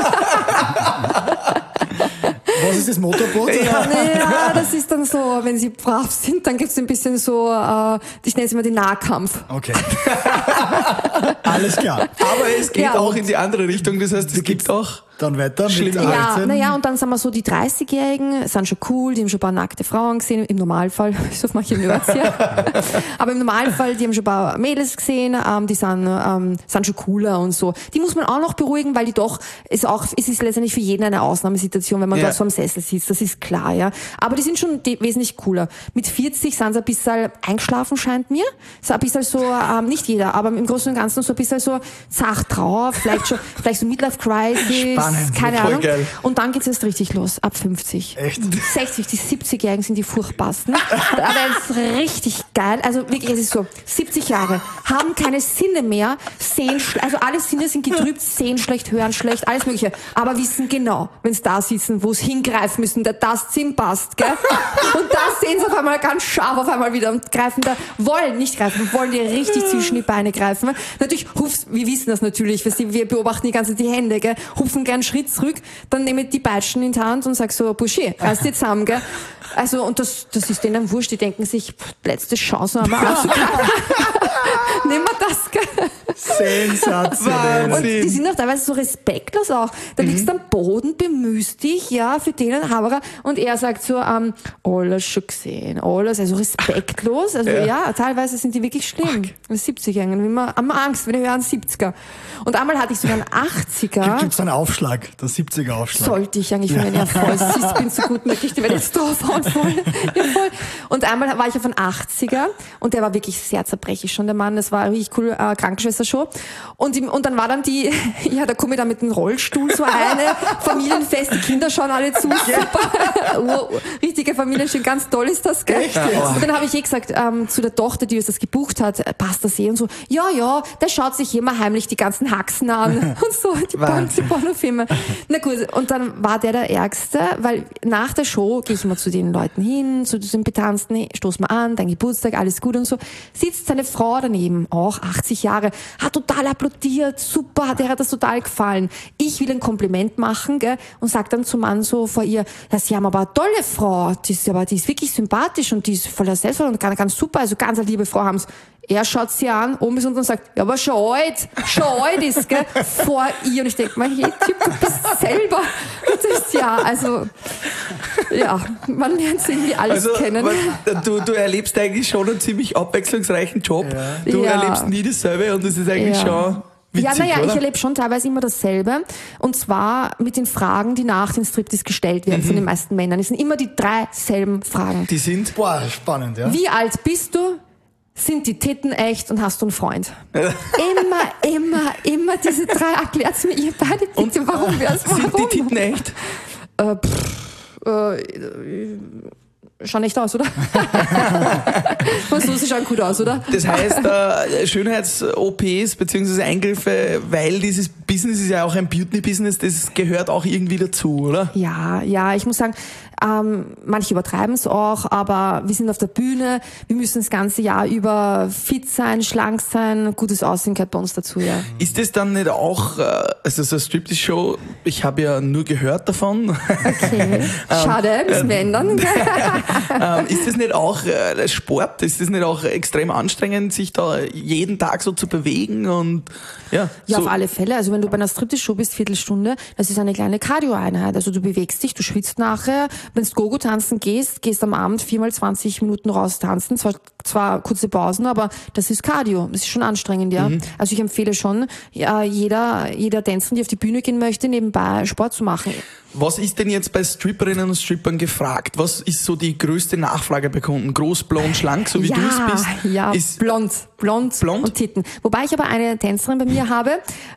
Was ist das Motorboot? Ja, das ist dann so, wenn sie brav sind, dann gibt's ein bisschen so, ich nenne es immer den Nahkampf. Okay. Alles klar. Aber es geht Ja, auch und- in die andere Richtung. Das heißt, es gibt auch... Dann weiter mit Schlimm. 18. Ja, und dann sind wir so, die 30-Jährigen sind schon cool, die haben schon ein paar nackte Frauen gesehen, im Normalfall, so manche Nerds hier. Aber im Normalfall, die haben schon ein paar Mädels gesehen, die sind schon cooler und so. Die muss man auch noch beruhigen, weil es ist letztendlich für jeden eine Ausnahmesituation, wenn man Ja. dort so am Sessel sitzt, das ist klar, ja. Aber die sind schon wesentlich cooler. Mit 40 sind sie ein bisschen eingeschlafen, scheint mir. So ein bisschen so, nicht jeder, aber im Großen und Ganzen so ein bisschen so zart drauf, vielleicht so Midlife Crisis. Spannend. Keine Voll Ahnung. geil. Und dann geht's erst richtig los, ab 50. Echt? 60, die 70-Jährigen sind die furchtbarsten. Da ist richtig geil. Also wirklich, es ist so, 70 Jahre, haben keine Sinne mehr, also alle Sinne sind getrübt, sehen schlecht, hören schlecht, alles mögliche. Aber wissen genau, wenn sie da sitzen, wo sie hingreifen müssen, der Tastsinn passt, gell? Und da sehen sie auf einmal ganz scharf auf einmal wieder und wollen dir richtig zwischen die Beine greifen. Natürlich, wir wissen das natürlich, wir beobachten die ganze Zeit die Hände, gell? Hupfen gern einen Schritt zurück, dann nehme ich die Peitschen in die Hand und sag so, Burschi, reiß dich zusammen, gell? Also, und das ist denen wurscht, die denken sich, letzte Chance haben wir auch. Nehmen wir das, gell? Sensationell. Und die sind auch teilweise so respektlos auch. Da liegst du am Boden, bemühst dich, ja, für den Haberer. Und er sagt so, alles schon gesehen, alles, also respektlos. Also ja, teilweise sind die wirklich schlimm. 70er, immer haben wir Angst, wenn ich höre einen 70er. Und einmal hatte ich sogar einen 80er. Gibt's einen Aufschlag, der 70er-Aufschlag? Sollte ich eigentlich, wenn ich voll siehst, bin so gut möglich, die werde jetzt draufhauen voll. Ja, voll. Und einmal war ich auf einen 80er und der war wirklich sehr zerbrechlich schon, der Mann. Das war richtig cool, Krankenschwester-Show. Und dann war dann ja, da komme ich dann mit dem Rollstuhl so eine, Familienfest, die Kinder schauen alle zu, super. Richtige Familienstück, ganz toll ist das, gell? Echt jetzt? Und dann habe ich gesagt, zu der Tochter, die uns das gebucht hat, passt das und so, ja, der schaut sich immer heimlich die ganzen Haxen an und so, die Pornofilme. Na gut, und dann war der Ärgste, weil nach der Show gehe ich immer zu den Leuten hin, zu den Betanzten, stoß mal an, dein Geburtstag, alles gut und so, sitzt seine Frau daneben, auch 80 Jahre, hat total applaudiert, super, der hat das total gefallen. Ich will ein Kompliment machen, gell, und sag dann zum Mann so vor ihr, ja, Sie haben aber eine tolle Frau, die ist wirklich sympathisch und die ist voller Selbstvertrauen und ganz super, also ganz eine liebe Frau haben's. Er schaut sie an, oben ist und sagt, ja, aber schon alt ist, gell, vor ihr. Und ich denke mir, hey, Typ, du bist selber. Und das ist ja, also, ja, man lernt irgendwie alles kennen. Du erlebst eigentlich schon einen ziemlich abwechslungsreichen Job. Ja. Du erlebst nie dasselbe und das ist eigentlich schon witzig, oder? Ich erlebe schon teilweise immer dasselbe. Und zwar mit den Fragen, die nach dem Striptease gestellt werden von den meisten Männern. Es sind immer die 3 selben Fragen. Die sind? Boah, spannend, ja. Wie alt bist du? Sind die Titten echt und hast du einen Freund? Immer diese 3. Erklärt's mir ihr beide bitte, und, warum wär's? Sind die Titten echt? Schauen echt aus, oder? Sie schauen gut aus, oder? Das heißt, Schönheits-OPs bzw. Eingriffe, weil dieses Business ist ja auch ein Beauty-Business, das gehört auch irgendwie dazu, oder? Ja, ich muss sagen, manche übertreiben es auch, aber wir sind auf der Bühne, wir müssen das ganze Jahr über fit sein, schlank sein, gutes Aussehen gehört bei uns dazu, ja. Ist das dann nicht auch, also so eine Striptease-Show, ich habe ja nur gehört davon. Okay, schade, müssen wir ändern. Ist das nicht auch Sport? Ist das nicht auch extrem anstrengend, sich da jeden Tag so zu bewegen und ja, so? Auf alle Fälle. Also wenn du bei einer Striptease-Show bist, Viertelstunde, das ist eine kleine Cardio-Einheit. Also du bewegst dich, du schwitzt nachher. Wenn du Gogo tanzen gehst am Abend 4 x 20 Minuten raus tanzen. Zwar kurze Pausen, aber das ist Cardio. Das ist schon anstrengend, ja. Also ich empfehle schon, jeder Tänzer, die auf die Bühne gehen möchte, nebenbei Sport zu machen. Was ist denn jetzt bei Stripperinnen und Strippern gefragt? Was ist so die größte Nachfrage bei Kunden? Groß, blond, schlank, so wie du es bist? Ja, blond und Titten. Wobei ich aber eine Tänzerin bei mir habe,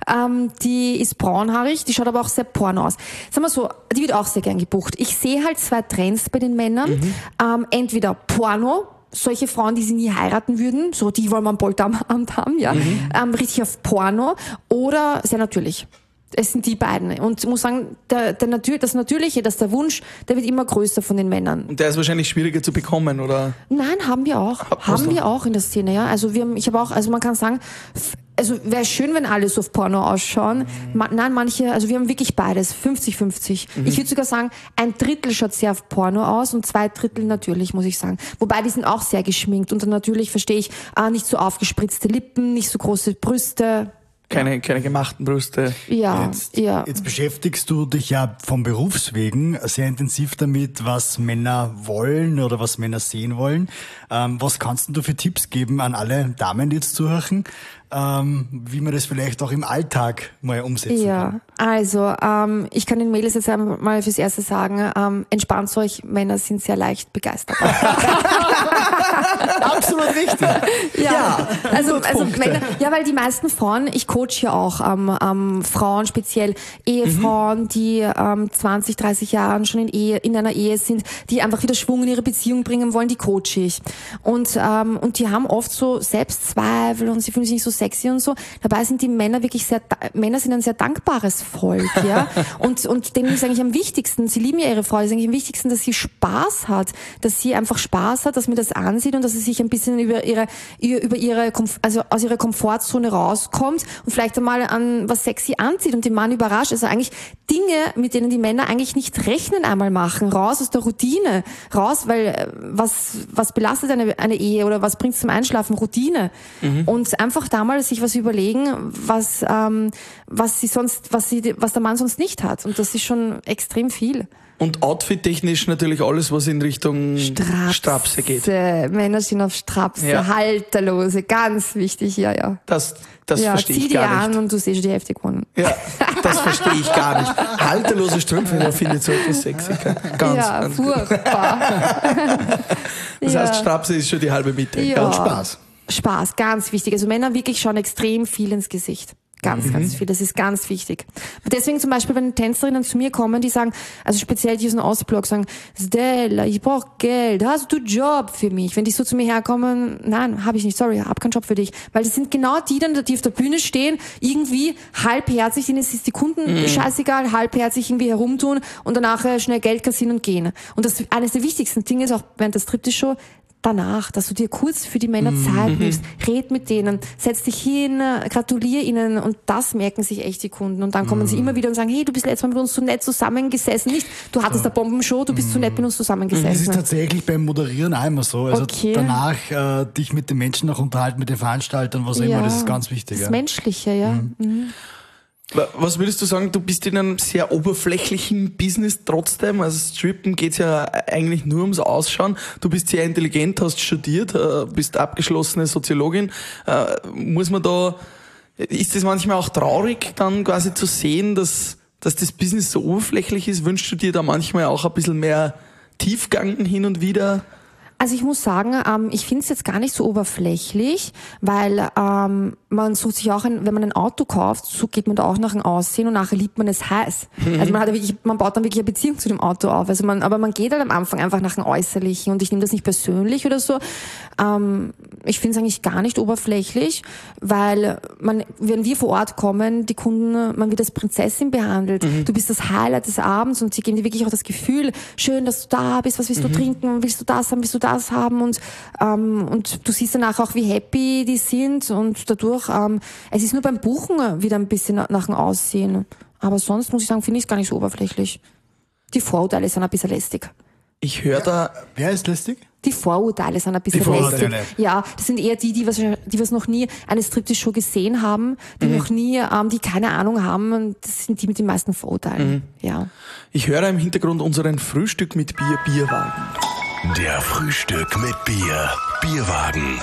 die ist braunhaarig, die schaut aber auch sehr porno aus. Sagen wir so, die wird auch sehr gern gebucht. Ich sehe halt 2 Trends bei den Männern. Entweder Porno, solche Frauen, die sie nie heiraten würden, so die wollen wir am Polteramt haben, ja, richtig auf Porno, oder sehr natürlich. Es sind die beiden. Und ich muss sagen, das Natürliche, der Wunsch, der wird immer größer von den Männern. Und der ist wahrscheinlich schwieriger zu bekommen, oder? Nein, haben wir auch. Haben wir auch in der Szene, ja. Also man kann sagen, also wäre schön, wenn alle so auf Porno ausschauen. Manche, also wir haben wirklich beides, 50-50. Ich würde sogar sagen, 1/3 schaut sehr auf Porno aus und 2/3 natürlich, muss ich sagen. Wobei die sind auch sehr geschminkt und dann natürlich verstehe ich, nicht so aufgespritzte Lippen, nicht so große Brüste. Keine gemachten Brüste. Jetzt beschäftigst du dich ja vom Berufswegen sehr intensiv damit, was Männer wollen oder was Männer sehen wollen. Was kannst du für Tipps geben an alle Damen, die jetzt zuhören, wie man das vielleicht auch im Alltag mal umsetzen kann? Also ich kann den Mädels jetzt einmal fürs Erste sagen, entspannt euch, Männer sind sehr leicht begeistert. Absolut richtig. Also Männer, weil die meisten Frauen, ich coach ja auch Frauen, speziell Ehefrauen, die 20, 30 Jahren schon in einer Ehe sind, die einfach wieder Schwung in ihre Beziehung bringen wollen, die coache ich. Und die haben oft so Selbstzweifel und sie fühlen sich nicht so sexy und so. Dabei sind die Männer wirklich Männer sind ein sehr dankbares Volk, ja. Und denen ist eigentlich am wichtigsten, sie lieben ja ihre Frau, ist eigentlich am wichtigsten, dass sie Spaß hat, dass sie einfach Spaß hat, dass mir das ansieht und dass sie sich ein bisschen aus ihrer Komfortzone rauskommt und vielleicht einmal an was sexy anzieht und den Mann überrascht. Also eigentlich Dinge, mit denen die Männer eigentlich nicht rechnen, einmal machen. Raus aus der Routine. Raus, weil was belastet eine Ehe oder was bringt's zum Einschlafen? Routine. Und einfach da mal sich was überlegen, was der Mann sonst nicht hat. Und das ist schon extrem viel. Und outfit-technisch natürlich alles, was in Richtung Strapse geht. Männer sind auf Strapse, Halterlose, ganz wichtig, ja. Das verstehe ich gar nicht. Zieh die an und du siehst die Hälfte gewonnen. Ja, das verstehe ich gar nicht. Halterlose Strümpfe, da finde ich so etwas sexy. Ganz furchtbar. Das heißt, Strapse ist schon die halbe Miete. Ja. Und Spaß. Spaß, ganz wichtig. Also Männer wirklich schauen extrem viel ins Gesicht. Ganz viel. Das ist ganz wichtig. Deswegen zum Beispiel, wenn Tänzerinnen zu mir kommen, die sagen, also speziell die aus dem Ostblock sagen, Stella, ich brauche Geld, hast du Job für mich? Wenn die so zu mir herkommen, nein, habe ich nicht, sorry, hab keinen Job für dich. Weil das sind genau die dann, die auf der Bühne stehen, irgendwie halbherzig, denen ist die Kunden scheißegal, halbherzig irgendwie herumtun und danach schnell Geld kassieren und gehen. Und das eines der wichtigsten Dinge ist auch während der Striptease-Show, danach, dass du dir kurz für die Männer Zeit nimmst, red mit denen, setz dich hin, gratulier ihnen und das merken sich echt die Kunden und dann kommen sie immer wieder und sagen, hey, du bist letztes Mal mit uns so nett zusammengesessen, nicht, du hattest eine Bombenshow, du bist so nett mit uns zusammengesessen. Das ist tatsächlich beim Moderieren auch immer so, also danach dich mit den Menschen noch unterhalten, mit den Veranstaltern, was auch immer, das ist ganz wichtig. Das Menschliche, ja. Was würdest du sagen, du bist in einem sehr oberflächlichen Business trotzdem, also Strippen geht's ja eigentlich nur ums Ausschauen, du bist sehr intelligent, hast studiert, bist abgeschlossene Soziologin, ist das manchmal auch traurig dann quasi zu sehen, dass das Business so oberflächlich ist, wünschst du dir da manchmal auch ein bisschen mehr Tiefgang hin und wieder? Also ich muss sagen, ich finde es jetzt gar nicht so oberflächlich, weil man sucht sich auch, wenn man ein Auto kauft, so geht man da auch nach dem Aussehen und nachher liebt man es heiß. Also man baut dann wirklich eine Beziehung zu dem Auto auf. Also aber man geht halt am Anfang einfach nach dem Äußerlichen und ich nehme das nicht persönlich oder so. Ich finde es eigentlich gar nicht oberflächlich, weil wenn wir vor Ort kommen, die Kunden, man wird als Prinzessin behandelt. Du bist das Highlight des Abends und sie geben dir wirklich auch das Gefühl, schön, dass du da bist, was willst du trinken, willst du das haben, willst du das haben und du siehst danach auch, wie happy die sind und dadurch, es ist nur beim Buchen wieder ein bisschen nach dem Aussehen. Aber sonst muss ich sagen, finde ich es gar nicht so oberflächlich. Die Vorurteile sind ein bisschen lästig. Ich höre da... Wer ist lästig? Die Vorurteile sind ein bisschen lästig. Ja, das sind eher die was noch nie eine Striptease-Show gesehen haben, die noch nie, die keine Ahnung haben, und das sind die mit den meisten Vorurteilen. Ja. Ich höre im Hintergrund unseren Frühstück mit Bier, Bierwagen. Der Frühstück mit Bier, Bierwagen.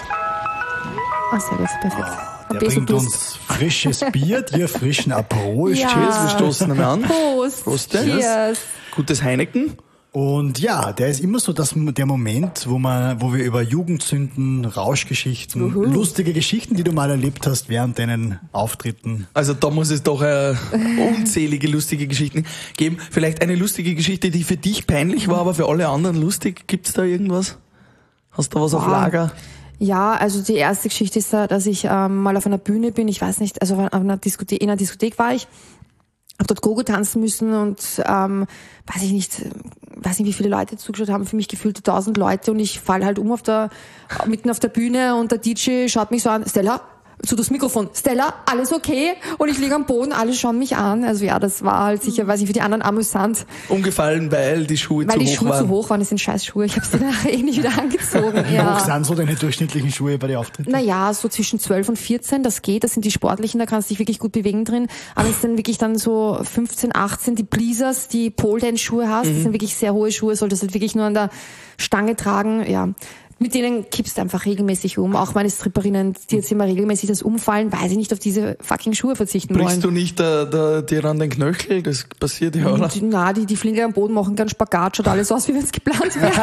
Ach, sehr gut, perfekt. Der bringt uns frisches Bier, dir frischen Aperol. Ja. Cheers, wir stoßen einmal an. Prost. Prost. Cheers. Gutes Heineken. Und ja, der ist immer so der Moment, wo wir über Jugendsünden, Rauschgeschichten, lustige Geschichten, die du mal erlebt hast während deinen Auftritten. Also da muss es doch unzählige lustige Geschichten geben. Vielleicht eine lustige Geschichte, die für dich peinlich war, aber für alle anderen lustig. Gibt's da irgendwas? Hast du was auf Lager? Ja, also die erste Geschichte ist da, dass ich mal auf einer Bühne bin, ich weiß nicht, also in einer Diskothek war ich, hab dort Gogo tanzen müssen und weiß nicht, wie viele Leute zugeschaut haben, für mich gefühlte 1000 Leute und ich fall halt mitten auf der Bühne und der DJ schaut mich so an, Stella, zu das Mikrofon, Stella, alles okay? Und ich liege am Boden, alle schauen mich an. Also ja, das war halt sicher, weiß ich, für die anderen amüsant. Umgefallen, weil die Schuhe zu hoch waren. Das sind scheiß Schuhe. Ich habe sie nachher nicht wieder angezogen. Wie hoch sind so deine durchschnittlichen Schuhe bei den Auftritten? Naja, so zwischen 12 und 14, das geht. Das sind die sportlichen, da kannst du dich wirklich gut bewegen drin. Aber wenn du dann wirklich dann so 15, 18, die Pleasers, die Pole Dance Schuhe hast, das sind wirklich sehr hohe Schuhe, solltest du halt wirklich nur an der Stange tragen, ja. Mit denen kippst du einfach regelmäßig um. Auch meine Stripperinnen, die jetzt immer regelmäßig das umfallen, weil sie nicht auf diese fucking Schuhe verzichten wollen. Bringst du nicht dir an den Knöchel? Das passiert ja, oder? Na, die fliegen am Boden, machen ganz Spagat, schaut alles aus, wie wenn es geplant wäre.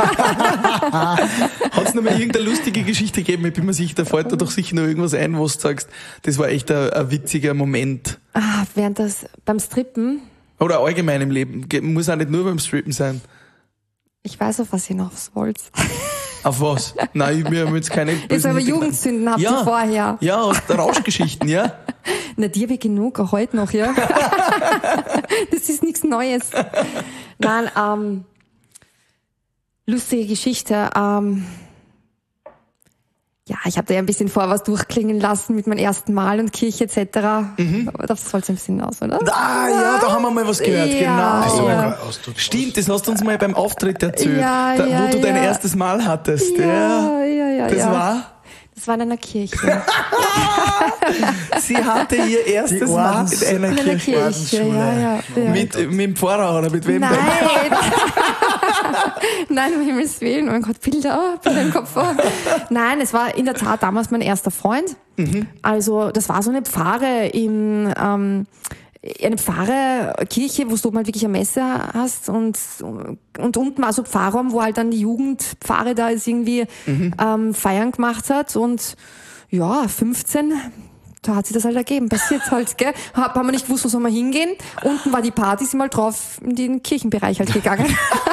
Hat es noch mal irgendeine lustige Geschichte gegeben? Ich bin mir sicher, da fällt dir doch sicher noch irgendwas ein, wo du sagst, das war echt ein witziger Moment. Beim Strippen? Oder allgemein im Leben. Muss auch nicht nur beim Strippen sein. Ich weiß, auf was ihr noch wollt. Auf was? Nein, wir haben jetzt keine... Jetzt aber Jugendsünden habt ihr vorher. Ja, aus der Rauschgeschichten, ja. Na, dir wie genug, auch heute noch, ja. Das ist nichts Neues. Nein, lustige Geschichte. ja, ich habe da ja ein bisschen vorher was durchklingen lassen mit meinem ersten Mal und Kirche etc. Aber das soll es ein bisschen aus, oder? Ja, da haben wir mal was gehört, Ja, genau. ja. Stimmt, das hast du uns mal beim Auftritt erzählt, Ja, wo du dein ja. erstes Mal hattest. Ja. Das war... Das war in einer Kirche. Sie hatte ihr erstes Mal in einer In einer Kirche. Kirche, ja. Mit dem Pfarrer oder mit wem? Nein. Nein, um Himmels Willen. Oh mein Gott, Bilder im Kopf. Nein, es war in der Tat damals mein erster Freund. Also, das war so eine Pfarre eine Pfarrerkirche, wo du halt wirklich eine Messe hast und unten war so ein Pfarrraum, wo halt dann die Jugendpfarre da jetzt irgendwie Feiern gemacht hat und ja, 15, da hat sich das halt ergeben, passiert halt, gell. Haben wir nicht gewusst, wo soll man hingehen. Unten war die Party, sind mal drauf in den Kirchenbereich halt gegangen.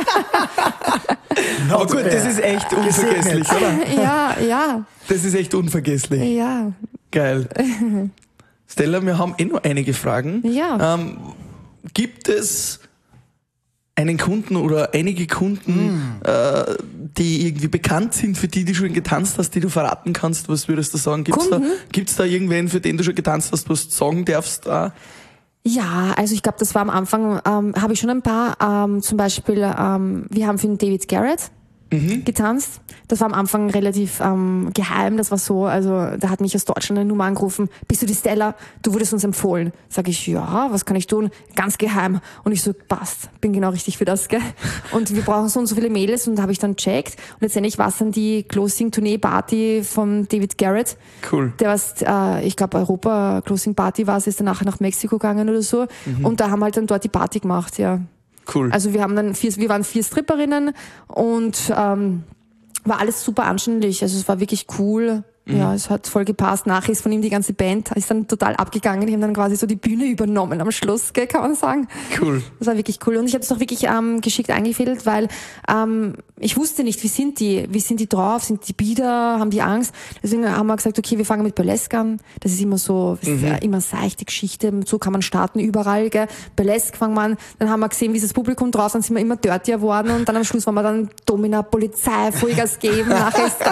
Aber gut, das ist echt unvergesslich, oder? Ja. Das ist echt unvergesslich. Ja. Geil. Stella, wir haben noch einige Fragen. Ja. Gibt es einen Kunden oder einige Kunden, die irgendwie bekannt sind, für die du schon getanzt hast, die du verraten kannst? Was würdest du sagen? Gibt's da irgendwen, für den du schon getanzt hast, was du sagen darfst? Ja, also ich glaube, das war am Anfang, habe ich schon ein paar, zum Beispiel, wir haben für den David Garrett getanzt. Das war am Anfang relativ geheim, das war so, also da hat mich aus Deutschland eine Nummer angerufen, bist du die Stella? Du wurdest uns empfohlen. Sag ich, ja, was kann ich tun? Ganz geheim. Und ich so, passt, bin genau richtig für das, gell? Und wir brauchen so und so viele Mädels und da habe ich dann checkt und letztendlich war es dann die Closing-Tournee-Party von David Garrett. Cool. Der war, ich glaube, Europa-Closing-Party war es, ist dann nachher nach Mexiko gegangen oder so und da haben wir halt dann dort die Party gemacht, ja. Cool. Also wir waren 4 Stripperinnen und war alles super anständig. Also es war wirklich cool. Ja, es hat voll gepasst. Nachher ist von ihm die ganze Band, ist dann total abgegangen. Die haben dann quasi so die Bühne übernommen am Schluss, gell, kann man sagen. Cool. Das war wirklich cool. Und ich habe es auch wirklich geschickt eingefädelt, weil ich wusste nicht, wie sind die drauf, sind die bieder, haben die Angst. Deswegen haben wir gesagt, okay, wir fangen mit Burlesque an. Das ist immer so, immer seichte Geschichte. So kann man starten überall, gell. Burlesque fangen wir an. Dann haben wir gesehen, wie ist das Publikum drauf, dann sind wir immer dirtier geworden und dann am Schluss waren wir dann Domina, Polizei, Vollgas geben. Nachher ist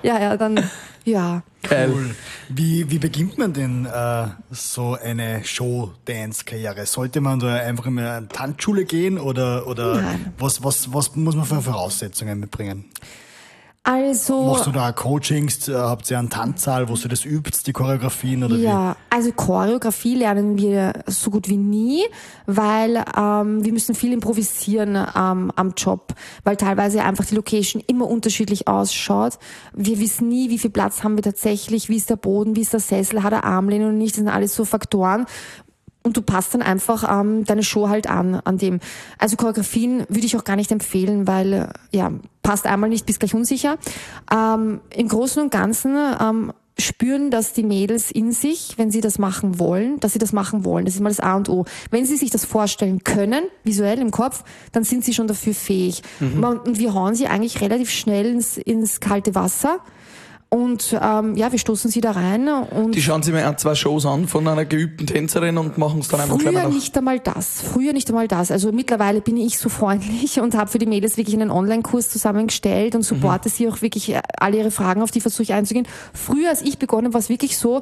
ja. Geil. Cool. Wie beginnt man denn so eine Show-Dance-Karriere? Sollte man da einfach in eine Tanzschule gehen oder was muss man für Voraussetzungen mitbringen? Also. Machst du da Coachings? Habt ihr einen Tanzsaal, wo du das übt, die Choreografien oder ja, also Choreografie lernen wir so gut wie nie, weil wir müssen viel improvisieren am Job, weil teilweise einfach die Location immer unterschiedlich ausschaut. Wir wissen nie, wie viel Platz haben wir tatsächlich, wie ist der Boden, wie ist der Sessel, hat er Armlehne oder nicht, das sind alles so Faktoren. Und du passt dann einfach deine Show halt an dem. Also Choreografien würde ich auch gar nicht empfehlen, weil passt einmal nicht, bist gleich unsicher. Im Großen und Ganzen spüren das die Mädels in sich, wenn sie das machen wollen, dass sie das machen wollen. Das ist mal das A und O. Wenn sie sich das vorstellen können, visuell im Kopf, dann sind sie schon dafür fähig. Und wir hauen sie eigentlich relativ schnell ins kalte Wasser. Und wir stoßen sie da rein. Und Die schauen sich mal 1-2 Shows an von einer geübten Tänzerin und machen es dann einfach gleich mal Früher nach. nicht einmal das. Also mittlerweile bin ich so freundlich und habe für die Mädels wirklich einen Online-Kurs zusammengestellt und supporte sie auch wirklich alle ihre Fragen, auf die versuche ich einzugehen. Früher, als ich begonnen habe, war es wirklich so,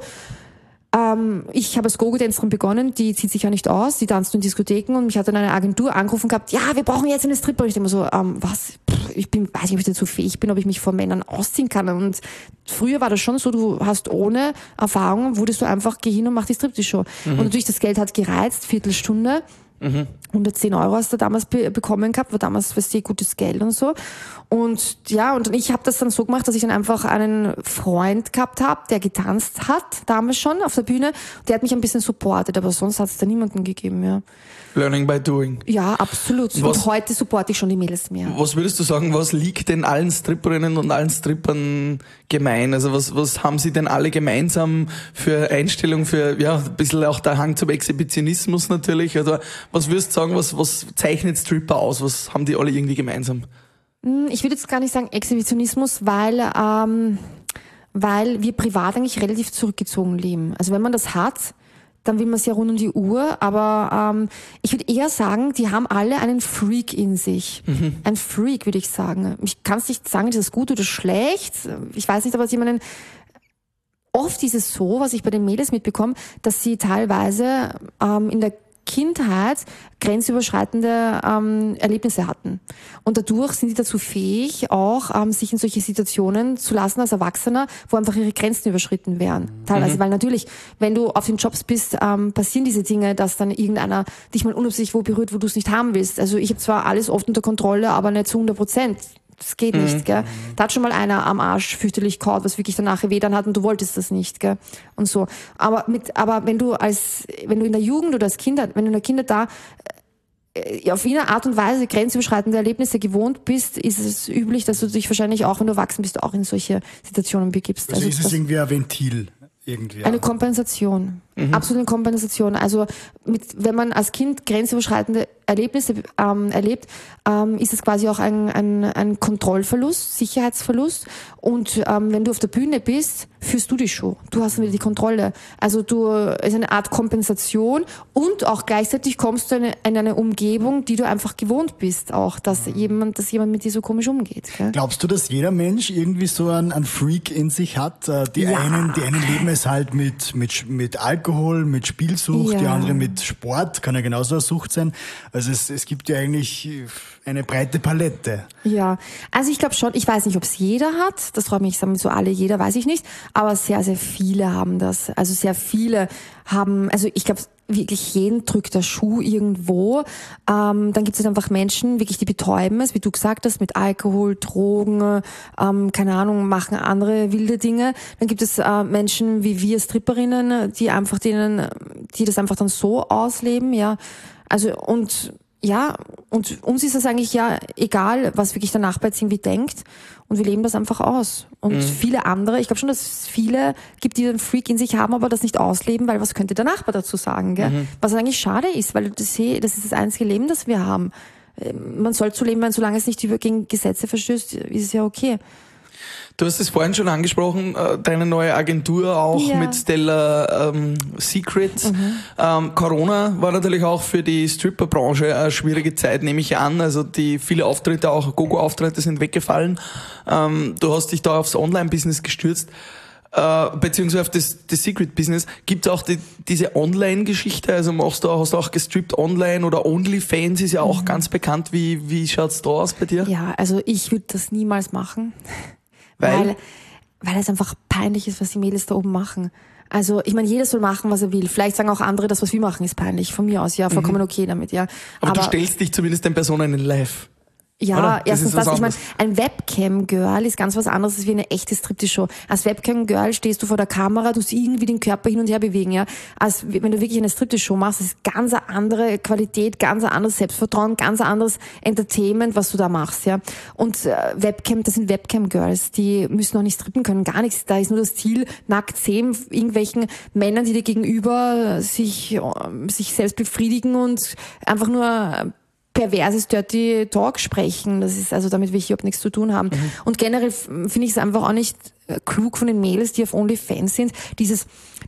ich habe als Go-Go-Tänzerin begonnen, die zieht sich ja nicht aus, die tanzt nur in Diskotheken und mich hat dann eine Agentur angerufen gehabt, ja, wir brauchen jetzt eine Stripper. Und ich denke mir so, was? Weiß nicht, ob ich dazu fähig bin, ob ich mich vor Männern ausziehen kann. Und früher war das schon so, du hast ohne Erfahrung, wurdest du einfach, geh hin und mach die Striptease-Show. Und natürlich, das Geld hat gereizt, Viertelstunde. 110 € hast du damals bekommen gehabt, war damals, weißt du, gutes Geld und so. Und ich habe das dann so gemacht, dass ich dann einfach einen Freund gehabt habe, der getanzt hat, damals schon auf der Bühne. Der hat mich ein bisschen supportet, aber sonst hat es da niemanden gegeben, ja. Learning by doing. Ja, absolut. Und heute supporte ich schon die Mädels mehr. Was würdest du sagen, was liegt denn allen Stripperinnen und allen Strippern gemein? Also was haben sie denn alle gemeinsam für Einstellung, für ein bisschen auch der Hang zum Exhibitionismus natürlich? Also was würdest du sagen, was zeichnet Stripper aus? Was haben die alle irgendwie gemeinsam? Ich würde jetzt gar nicht sagen Exhibitionismus, weil wir privat eigentlich relativ zurückgezogen leben. Also wenn man das hat, dann will man es ja rund um die Uhr, aber ich würde eher sagen, die haben alle einen Freak in sich. Ein Freak, würde ich sagen. Ich kann es nicht sagen, ist das gut oder schlecht. Ich weiß nicht, aber oft ist es so, was ich bei den Mädels mitbekomme, dass sie teilweise in der Kindheit grenzüberschreitende Erlebnisse hatten. Und dadurch sind die dazu fähig, auch sich in solche Situationen zu lassen als Erwachsener, wo einfach ihre Grenzen überschritten werden. Teilweise, weil natürlich, wenn du auf den Jobs bist, passieren diese Dinge, dass dann irgendeiner dich mal unabsichtlich wo berührt, wo du es nicht haben willst. Also ich habe zwar alles oft unter Kontrolle, aber nicht zu 100%. Das geht nicht, gell. Da hat schon mal einer am Arsch fürchterlich kaut, was wirklich danach weh dann hat und du wolltest das nicht, gell. Und so. Aber wenn du in der Jugend oder als Kind, wenn du in der Kindheit da auf eine Art und Weise grenzüberschreitende Erlebnisse gewohnt bist, ist es üblich, dass du dich wahrscheinlich auch, wenn du erwachsen bist, auch in solche Situationen begibst. Also ist es irgendwie ein Ventil? Irgendwie. Eine Kompensation. Absolute Kompensation. Also wenn man als Kind grenzüberschreitende Erlebnisse erlebt, ist es quasi auch ein Kontrollverlust, Sicherheitsverlust. Und wenn du auf der Bühne bist, führst du die Show. Du hast wieder die Kontrolle. Also es ist eine Art Kompensation und auch gleichzeitig kommst du in eine Umgebung, die du einfach gewohnt bist, auch, dass jemand mit dir so komisch umgeht. Gell? Glaubst du, dass jeder Mensch irgendwie so einen Freak in sich hat? Die einen leben es halt mit Alkohol, mit Spielsucht, die anderen mit Sport, kann ja genauso eine Sucht sein. Also es gibt ja eigentlich eine breite Palette. Ja, also ich glaube schon, ich weiß nicht, ob es jeder hat, das freut mich, sagen so alle, jeder weiß ich nicht, aber sehr, sehr viele haben das. Also sehr viele haben, also ich glaube, wirklich jeden drückt der Schuh irgendwo. Dann gibt es einfach Menschen, wirklich, die betäuben es, wie du gesagt hast, mit Alkohol, Drogen, keine Ahnung, machen andere wilde Dinge. Dann gibt es Menschen wie wir Stripperinnen, die das einfach dann so ausleben, ja. Also und uns ist es eigentlich ja egal, was wirklich der Nachbar jetzt irgendwie denkt. Und wir leben das einfach aus. Und viele andere, ich glaube schon, dass es viele gibt, die den Freak in sich haben, aber das nicht ausleben, weil was könnte der Nachbar dazu sagen, gell? Was eigentlich schade ist, weil das ist das einzige Leben, das wir haben. Man soll so leben, solange es nicht gegen Gesetze verstößt, ist es ja okay. Du hast es vorhin schon angesprochen, deine neue Agentur auch mit Stella Secret. Corona war natürlich auch für die Stripper-Branche eine schwierige Zeit, nehme ich an. Also viele Auftritte, auch Gogo-Auftritte sind weggefallen. Du hast dich da aufs Online-Business gestürzt, beziehungsweise auf das Secret-Business. Gibt es auch diese Online-Geschichte? Also hast du auch gestrippt online oder OnlyFans ist ja auch ganz bekannt. Wie schaut's da aus bei dir? Ja, also ich würde das niemals machen. Weil es einfach peinlich ist, was die Mädels da oben machen. Also, ich meine, jeder soll machen, was er will. Vielleicht sagen auch andere, das, was wir machen, ist peinlich. Von mir aus, ja, vollkommen okay damit, ja. Aber du stellst dich zumindest den Personen in live. Ja, erstens das, ich meine, ein Webcam-Girl ist ganz was anderes als wie eine echte Striptease-Show. Als Webcam-Girl stehst du vor der Kamera, du siehst irgendwie den Körper hin und her bewegen, ja. Als wenn du wirklich eine Striptease-Show machst, ist ganz eine andere Qualität, ganz ein anderes Selbstvertrauen, ganz ein anderes Entertainment, was du da machst, ja. Und Webcam, das sind Webcam-Girls, die müssen auch nicht strippen können, gar nichts. Da ist nur das Ziel, nackt sehen, irgendwelchen Männern, die dir gegenüber sich selbst befriedigen und einfach nur perverses Dirty Talk sprechen. Das ist, also damit will ich überhaupt nichts zu tun haben. Und generell finde ich es einfach auch nicht klug von den Mädels, die auf OnlyFans sind, dieses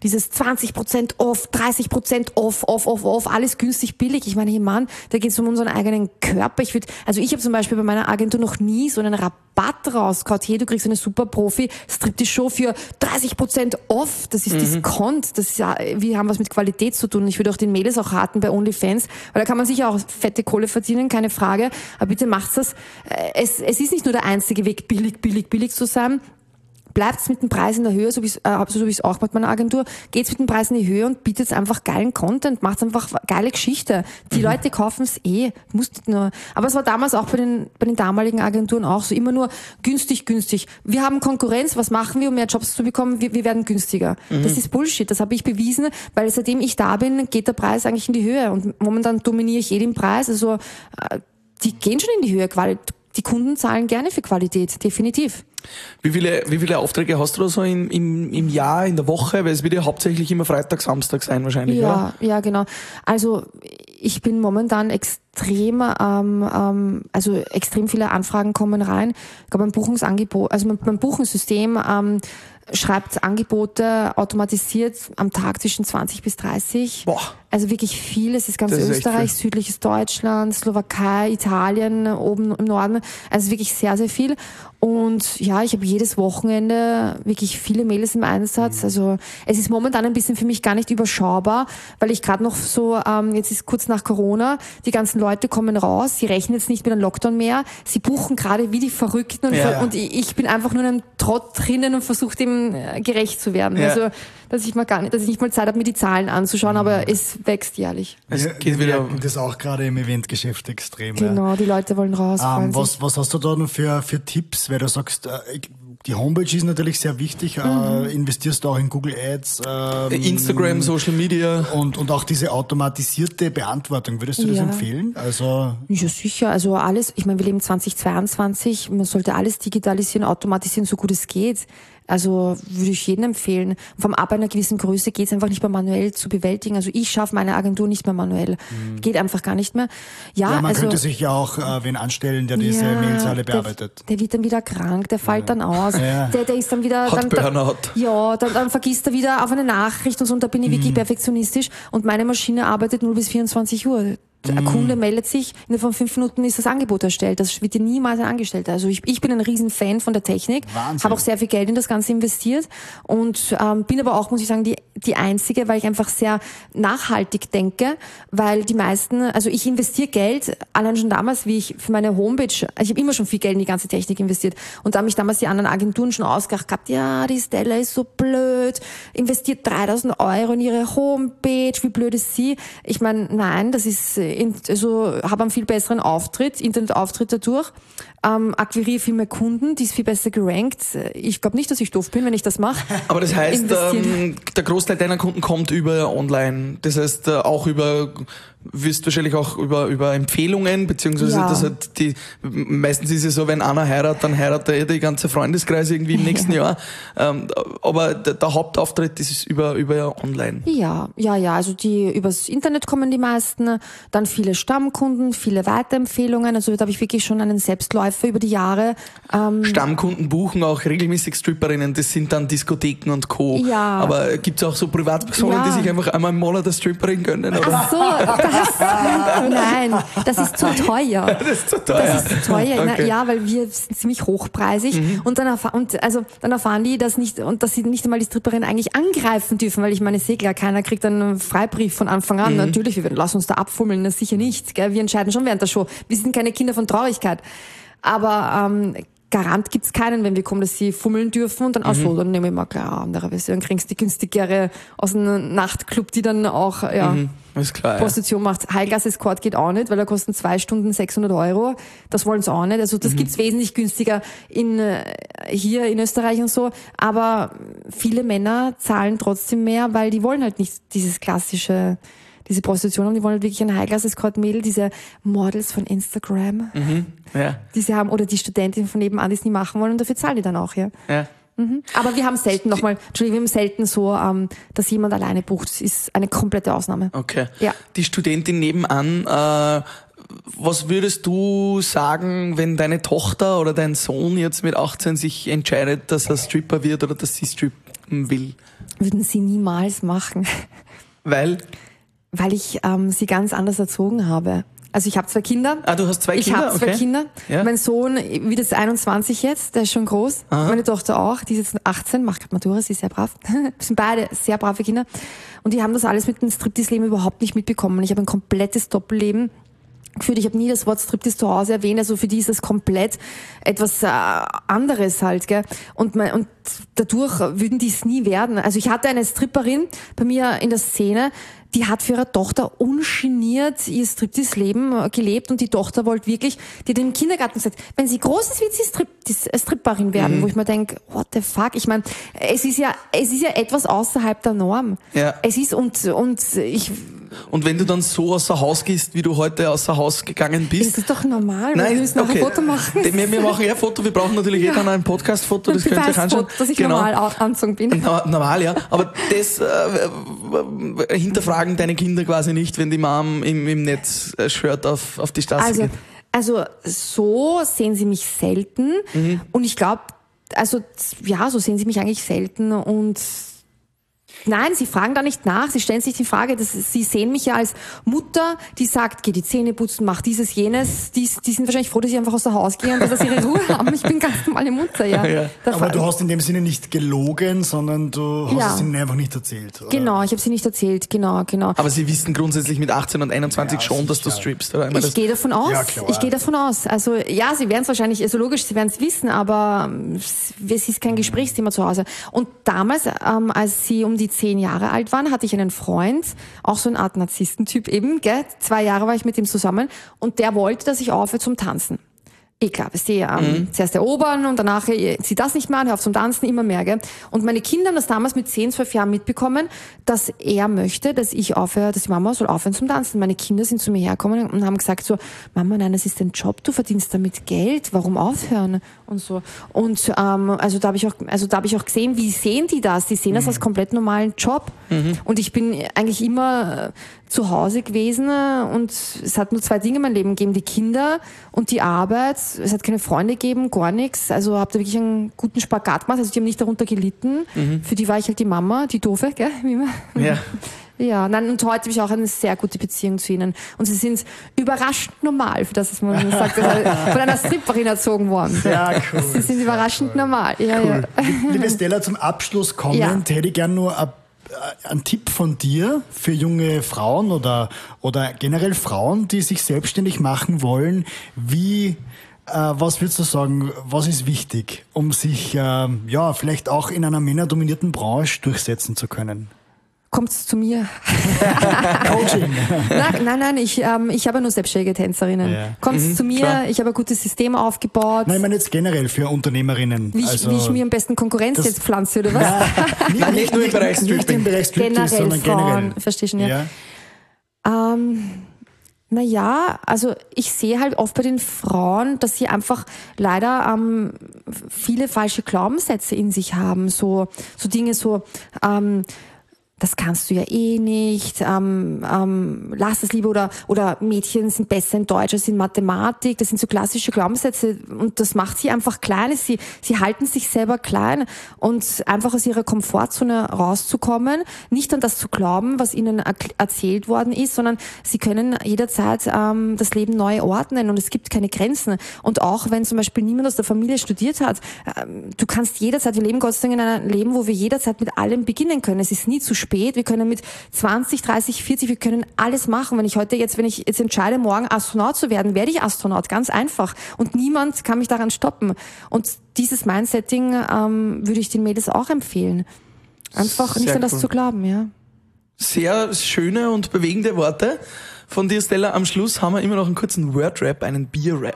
20% off, 30% off, alles günstig, billig. Ich meine, hey Mann, da geht es um unseren eigenen Körper. Ich habe zum Beispiel bei meiner Agentur noch nie so einen Rabatt rausgehauen. Hey, du kriegst eine super Profi-Striptease-Show für 30% off. Das ist Discount. Das ist ja, wir haben was mit Qualität zu tun. Ich würde auch den Mädels auch raten bei OnlyFans, weil da kann man sicher auch fette Kohle verdienen, keine Frage. Aber bitte macht's das. Es ist nicht nur der einzige Weg, billig zu sein. Bleibt's mit dem Preis in der Höhe, so wie es auch mit meiner Agentur, geht's mit dem Preis in die Höhe und bietet einfach geilen Content, macht's einfach geile Geschichte. Die Leute kaufen's musst nicht nur. Aber es war damals auch bei den damaligen Agenturen auch so, immer nur günstig. Wir haben Konkurrenz, was machen wir, um mehr Jobs zu bekommen? Wir werden günstiger. Das ist Bullshit, das habe ich bewiesen, weil seitdem ich da bin, geht der Preis eigentlich in die Höhe und momentan dominiere ich den Preis, also die gehen schon in die Höhe, die Kunden zahlen gerne für Qualität, definitiv. Wie viele Aufträge hast du da so im Jahr, in der Woche? Weil es wird ja hauptsächlich immer Freitag, Samstag sein wahrscheinlich, oder? Ja, genau. Also ich bin momentan extrem viele Anfragen kommen rein. Ich glaube, mein Buchungsangebot, also mein Buchungssystem schreibt Angebote automatisiert am Tag zwischen 20 bis 30. Boah. Also wirklich viel. Es ist ganz Das ist echt Österreich, viel. südliches Deutschland, Slowakei, Italien, oben im Norden. Also wirklich sehr, sehr viel. Und ja, ich habe jedes Wochenende wirklich viele Mails im Einsatz. Also es ist momentan ein bisschen für mich gar nicht überschaubar, weil ich gerade noch so, jetzt ist kurz nach Corona, die ganzen Leute kommen raus, sie rechnen jetzt nicht mit einem Lockdown mehr, sie buchen gerade wie die Verrückten und ich bin einfach nur in einem Trott drinnen und versuche dem gerecht zu werden. Ja. Also dass ich nicht mal Zeit habe, mir die Zahlen anzuschauen, aber es wächst jährlich. Es Wir geht wieder. merken das auch gerade im Eventgeschäft extrem. Genau, die Leute wollen raus. freuen sich. Was hast du da noch für Tipps, weil du sagst, die Homepage ist natürlich sehr wichtig, investierst du auch in Google Ads, Instagram, Social Media. und auch diese automatisierte Beantwortung, würdest du das Ja. empfehlen? Also Ja, sicher. Also alles, ich meine, wir leben 2022, man sollte alles digitalisieren, automatisieren, so gut es geht. Also würde ich jedem empfehlen. Vom ab einer gewissen Größe geht es einfach nicht mehr manuell zu bewältigen. Also ich schaffe meine Agentur nicht mehr manuell. Geht einfach gar nicht mehr. Ja, man also, könnte sich ja auch wen anstellen, der diese Mails alle bearbeitet. Der wird dann wieder krank, der fällt dann aus. Ja. Der ist dann wieder... Hat Burnout. Ja, dann vergisst er wieder auf eine Nachricht und so. Und da bin ich wirklich perfektionistisch. Und meine Maschine arbeitet 0 bis 24 Uhr. Ein Kunde meldet sich, innerhalb von 5 Minuten ist das Angebot erstellt. Das wird dir niemals ein Angestellter. Also ich bin ein riesen Fan von der Technik, Wahnsinn. habe auch sehr viel Geld in das Ganze investiert und bin aber auch, muss ich sagen, die Einzige, weil ich einfach sehr nachhaltig denke, weil die meisten, also ich investiere Geld, allein schon damals, wie ich für meine Homepage, ich habe immer schon viel Geld in die ganze Technik investiert und da haben mich damals die anderen Agenturen schon ausgedacht gehabt, ja, die Stella ist so blöd, investiert 3.000 € in ihre Homepage, wie blöd ist sie? Ich meine, nein, das ist habe einen viel besseren Auftritt, Internetauftritt dadurch, akquiriere viel mehr Kunden, die ist viel besser gerankt. Ich glaube nicht, dass ich doof bin, wenn ich das mache. Aber das heißt, Investieren. der Großteil deiner Kunden kommt über online. Das heißt, auch wirst wahrscheinlich auch über Empfehlungen, beziehungsweise Ja. das halt meistens ist es so, wenn einer heiratet, dann heiratet die ganze Freundeskreis irgendwie im nächsten Jahr. Aber der Hauptauftritt ist über online. Ja, also übers Internet kommen die meisten, dann viele Stammkunden, viele Weiterempfehlungen, also da habe ich wirklich schon einen Selbstläufer über die Jahre. Stammkunden buchen auch regelmäßig Stripperinnen, das sind dann Diskotheken und Co. Ja. Aber gibt's auch so Privatpersonen, Ja. die sich einfach einmal im Monat eine Stripperin gönnen? Oder? Ach so, nein, das ist zu teuer. Das ist zu teuer. Das ist zu teuer. Okay. Ja, weil wir sind ziemlich hochpreisig und dann erfahren die das nicht und dass sie nicht einmal die Stripperin eigentlich angreifen dürfen, weil ich meine, sehe klar, keiner kriegt einen Freibrief von Anfang an. Natürlich, lass uns da abfummeln, das sicher nicht. Gell? Wir entscheiden schon während der Show. Wir sind keine Kinder von Traurigkeit. Aber Garant gibt's keinen, wenn wir kommen, dass sie fummeln dürfen und dann, dann nehme ich mal klar andere Version, dann kriegst du die günstigere aus einem Nachtclub, die dann auch, Ist klar, ja. Prostitution macht. High-Class-Escort geht auch nicht, weil da kosten 2 Stunden 600 €. Das wollen sie auch nicht. Also das gibt's wesentlich günstiger hier in Österreich und so. Aber viele Männer zahlen trotzdem mehr, weil die wollen halt nicht diese Prostitution haben, die wollen halt wirklich ein High-Class-Escort-Mädel, diese Models von Instagram, Ja. die sie haben, oder die Studentinnen von nebenan, die es nie machen wollen, und dafür zahlen die dann auch, ja. Ja. Aber wir haben selten so, dass jemand alleine bucht. Das ist eine komplette Ausnahme. Okay. Ja. Die Studentin nebenan, was würdest du sagen, wenn deine Tochter oder dein Sohn jetzt mit 18 sich entscheidet, dass er Stripper wird oder dass sie strippen will? Würden sie niemals machen, Weil? weil ich sie ganz anders erzogen habe. Also ich habe 2 Kinder. Ah, du hast 2 Ich Kinder? habe 2 Okay. Kinder. Ja. Mein Sohn wird jetzt 21 jetzt, der ist schon groß. Meine Tochter auch, die ist jetzt 18, macht gerade Matura, sie ist sehr brav. Wir sind beide sehr brave Kinder. Und die haben das alles mit dem Striptease-Leben überhaupt nicht mitbekommen. Ich habe ein komplettes Doppelleben geführt. Ich habe nie das Wort Striptease zu Hause erwähnt, also für die ist das komplett etwas anderes halt, gell? Und dadurch würden die es nie werden. Also ich hatte eine Stripperin bei mir in der Szene, die hat für ihre Tochter ungeniert ihr Striptease-Leben gelebt und die Tochter wollte wirklich, die hat im Kindergarten gesagt, wenn sie groß ist, wird sie Stripperin werden, wo ich mir denke, what the fuck? Ich meine, es ist ja etwas außerhalb der Norm. Ja. Es ist und ich Und wenn du dann so außer Haus gehst, wie du heute außer Haus gegangen bist? ist das doch normal, wir müssen noch ein Foto machen. Wir machen ein Foto, wir brauchen natürlich dann ein Podcast-Foto, das könnt ihr euch anschauen. Dass ich normal anzogen bin. Normal, ja. Aber das hinterfragen deine Kinder quasi nicht, wenn die Mom im Netz Shirt auf die Straße geht. Also so sehen sie mich selten und ich glaube, also ja, so sehen sie mich eigentlich selten und nein, sie fragen da nicht nach, sie stellen sich die Frage, sie sehen mich ja als Mutter, die sagt, geh die Zähne putzen, mach dieses, jenes, die sind wahrscheinlich froh, dass ich einfach aus der Haus gehe und dass sie ihre Ruhe haben. Ich bin ganz normale Mutter, ja. Aber du hast in dem Sinne nicht gelogen, sondern du hast es ihnen einfach nicht erzählt. Oder? Genau, ich habe sie nicht erzählt, genau. Aber sie wissen grundsätzlich mit 18 und 21 schon, dass du strippst, oder? Ich gehe davon aus. Ja, klar. Ich gehe davon aus. Also ja, sie werden es wahrscheinlich, also logisch, sie werden es wissen, aber es ist kein Gesprächsthema zu Hause. Und damals, als sie um die 10 Jahre alt waren, hatte ich einen Freund, auch so eine Art Narzisstentyp eben, gell? 2 Jahre war ich mit ihm zusammen und der wollte, dass ich aufhöre zum Tanzen. Klar, zuerst erobern und danach zieh das nicht mehr an, hör auf zum Tanzen, immer mehr, gell? Und meine Kinder haben das damals mit 10, 12 Jahren mitbekommen, dass er möchte, dass ich aufhöre, dass die Mama soll aufhören zum Tanzen. Meine Kinder sind zu mir hergekommen und haben gesagt so, Mama, nein, das ist dein Job, du verdienst damit Geld, warum aufhören? Und so. Und also da habe ich auch gesehen, wie sehen die das? Die sehen das als komplett normalen Job. Und ich bin eigentlich immer zu Hause gewesen und es hat nur 2 Dinge in meinem Leben gegeben, die Kinder und die Arbeit. Es hat keine Freunde gegeben, gar nichts. Also habe da wirklich einen guten Spagat gemacht. Also die haben nicht darunter gelitten. Für die war ich halt die Mama, die Doofe, gell? Wie immer. Ja. Ja, nein, und heute habe ich auch eine sehr gute Beziehung zu ihnen. Und sie sind überraschend normal, für das, was man sagt, von einer Stripperin erzogen worden. Ja, cool. Sie sind überraschend normal. Ja, cool. ja. Liebe Stella, zum Abschluss kommend hätte ich gerne nur einen Tipp von dir für junge Frauen oder generell Frauen, die sich selbstständig machen wollen. Was würdest du sagen, was ist wichtig, um sich vielleicht auch in einer männerdominierten Branche durchsetzen zu können? Kommt's zu mir? Coaching. Nein, ich habe nur selbstständige Tänzerinnen. Ja. Kommt's zu mir, klar. Ich habe ein gutes System aufgebaut. Nein, ich meine jetzt generell für Unternehmerinnen. Wie ich mir am besten Konkurrenz jetzt pflanze, oder was? Nein, nicht nur im Bereich Stripping. Nicht im Bereich Stripping, sondern Frauen, generell. Verstehst du, ja? Naja, also ich sehe halt oft bei den Frauen, dass sie einfach leider viele falsche Glaubenssätze in sich haben. So Dinge das kannst du ja eh nicht, lass es lieber oder Mädchen sind besser in Deutsch als in Mathematik. Das sind so klassische Glaubenssätze und das macht sie einfach klein. Sie halten sich selber klein und einfach aus ihrer Komfortzone rauszukommen, nicht an das zu glauben, was ihnen erzählt worden ist, sondern sie können jederzeit das Leben neu ordnen und es gibt keine Grenzen. Und auch wenn zum Beispiel niemand aus der Familie studiert hat, du kannst jederzeit, wir leben Gott sei Dank in einem Leben, wo wir jederzeit mit allem beginnen können. Es ist nie zu spät. Wir können mit 20, 30, 40, wir können alles machen. Wenn ich jetzt entscheide, morgen Astronaut zu werden, werde ich Astronaut. Ganz einfach. Und niemand kann mich daran stoppen. Und dieses Mindsetting würde ich den Mädels auch empfehlen. Einfach nicht an das zu glauben, ja. Sehr schöne und bewegende Worte von dir, Stella. Am Schluss haben wir immer noch einen kurzen Word-Rap, einen Bier-Rap.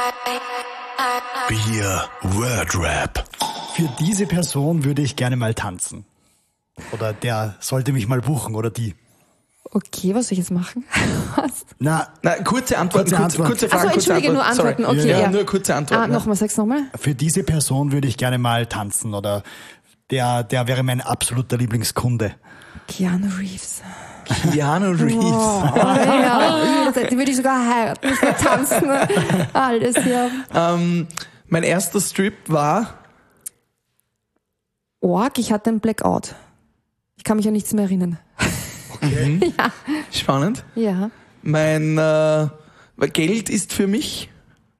Bier-Word-Rap. Für diese Person würde ich gerne mal tanzen. Oder der sollte mich mal buchen, oder die. Okay, was soll ich jetzt machen? Na, kurze Antworten, kurze Fragen, Achso, entschuldige, nur Antworten. Sorry. Okay, ja, nur kurze Antworten. Nochmal, sag's nochmal. Für diese Person würde ich gerne mal tanzen, oder der wäre mein absoluter Lieblingskunde. Keanu Reeves. Keanu Reeves. Oh, ja, die würde ich sogar heiraten, nicht nur tanzen. Alles, ja. Mein erster Strip war... Ich hatte einen Blackout. Ich kann mich an nichts mehr erinnern. Okay. Ja. Spannend. Ja. Mein Geld ist für mich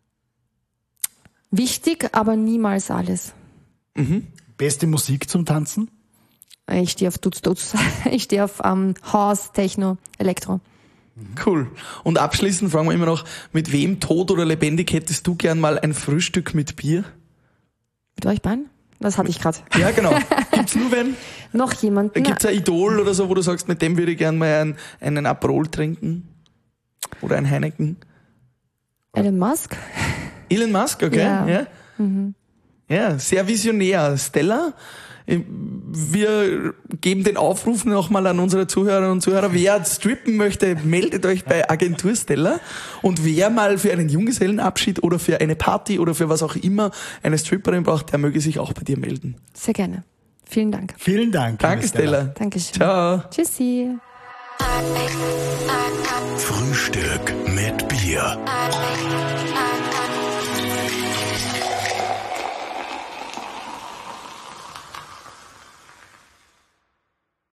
wichtig, aber niemals alles. Beste Musik zum Tanzen? Ich stehe auf Dutz. Ich stehe auf House, Techno, Elektro. Cool. Und abschließend fragen wir immer noch, mit wem, tot oder lebendig, hättest du gern mal ein Frühstück mit Bier? Mit euch beiden? Das hatte ich gerade. Ja, genau. Gibt's nur wen? Noch jemanden? Gibt's ein Idol oder so, wo du sagst, mit dem würde ich gern mal einen Aperol trinken? Oder ein Heineken? Elon Musk. Elon Musk, okay. Ja, ja, sehr visionär. Stella, wir geben den Aufruf nochmal an unsere Zuhörerinnen und Zuhörer. Wer strippen möchte, meldet euch bei Agentur Stella. Und wer mal für einen Junggesellenabschied oder für eine Party oder für was auch immer eine Stripperin braucht, der möge sich auch bei dir melden. Sehr gerne. Vielen Dank. Vielen Dank. Danke, Stella. Dankeschön. Ciao. Tschüssi. Frühstück mit Bier.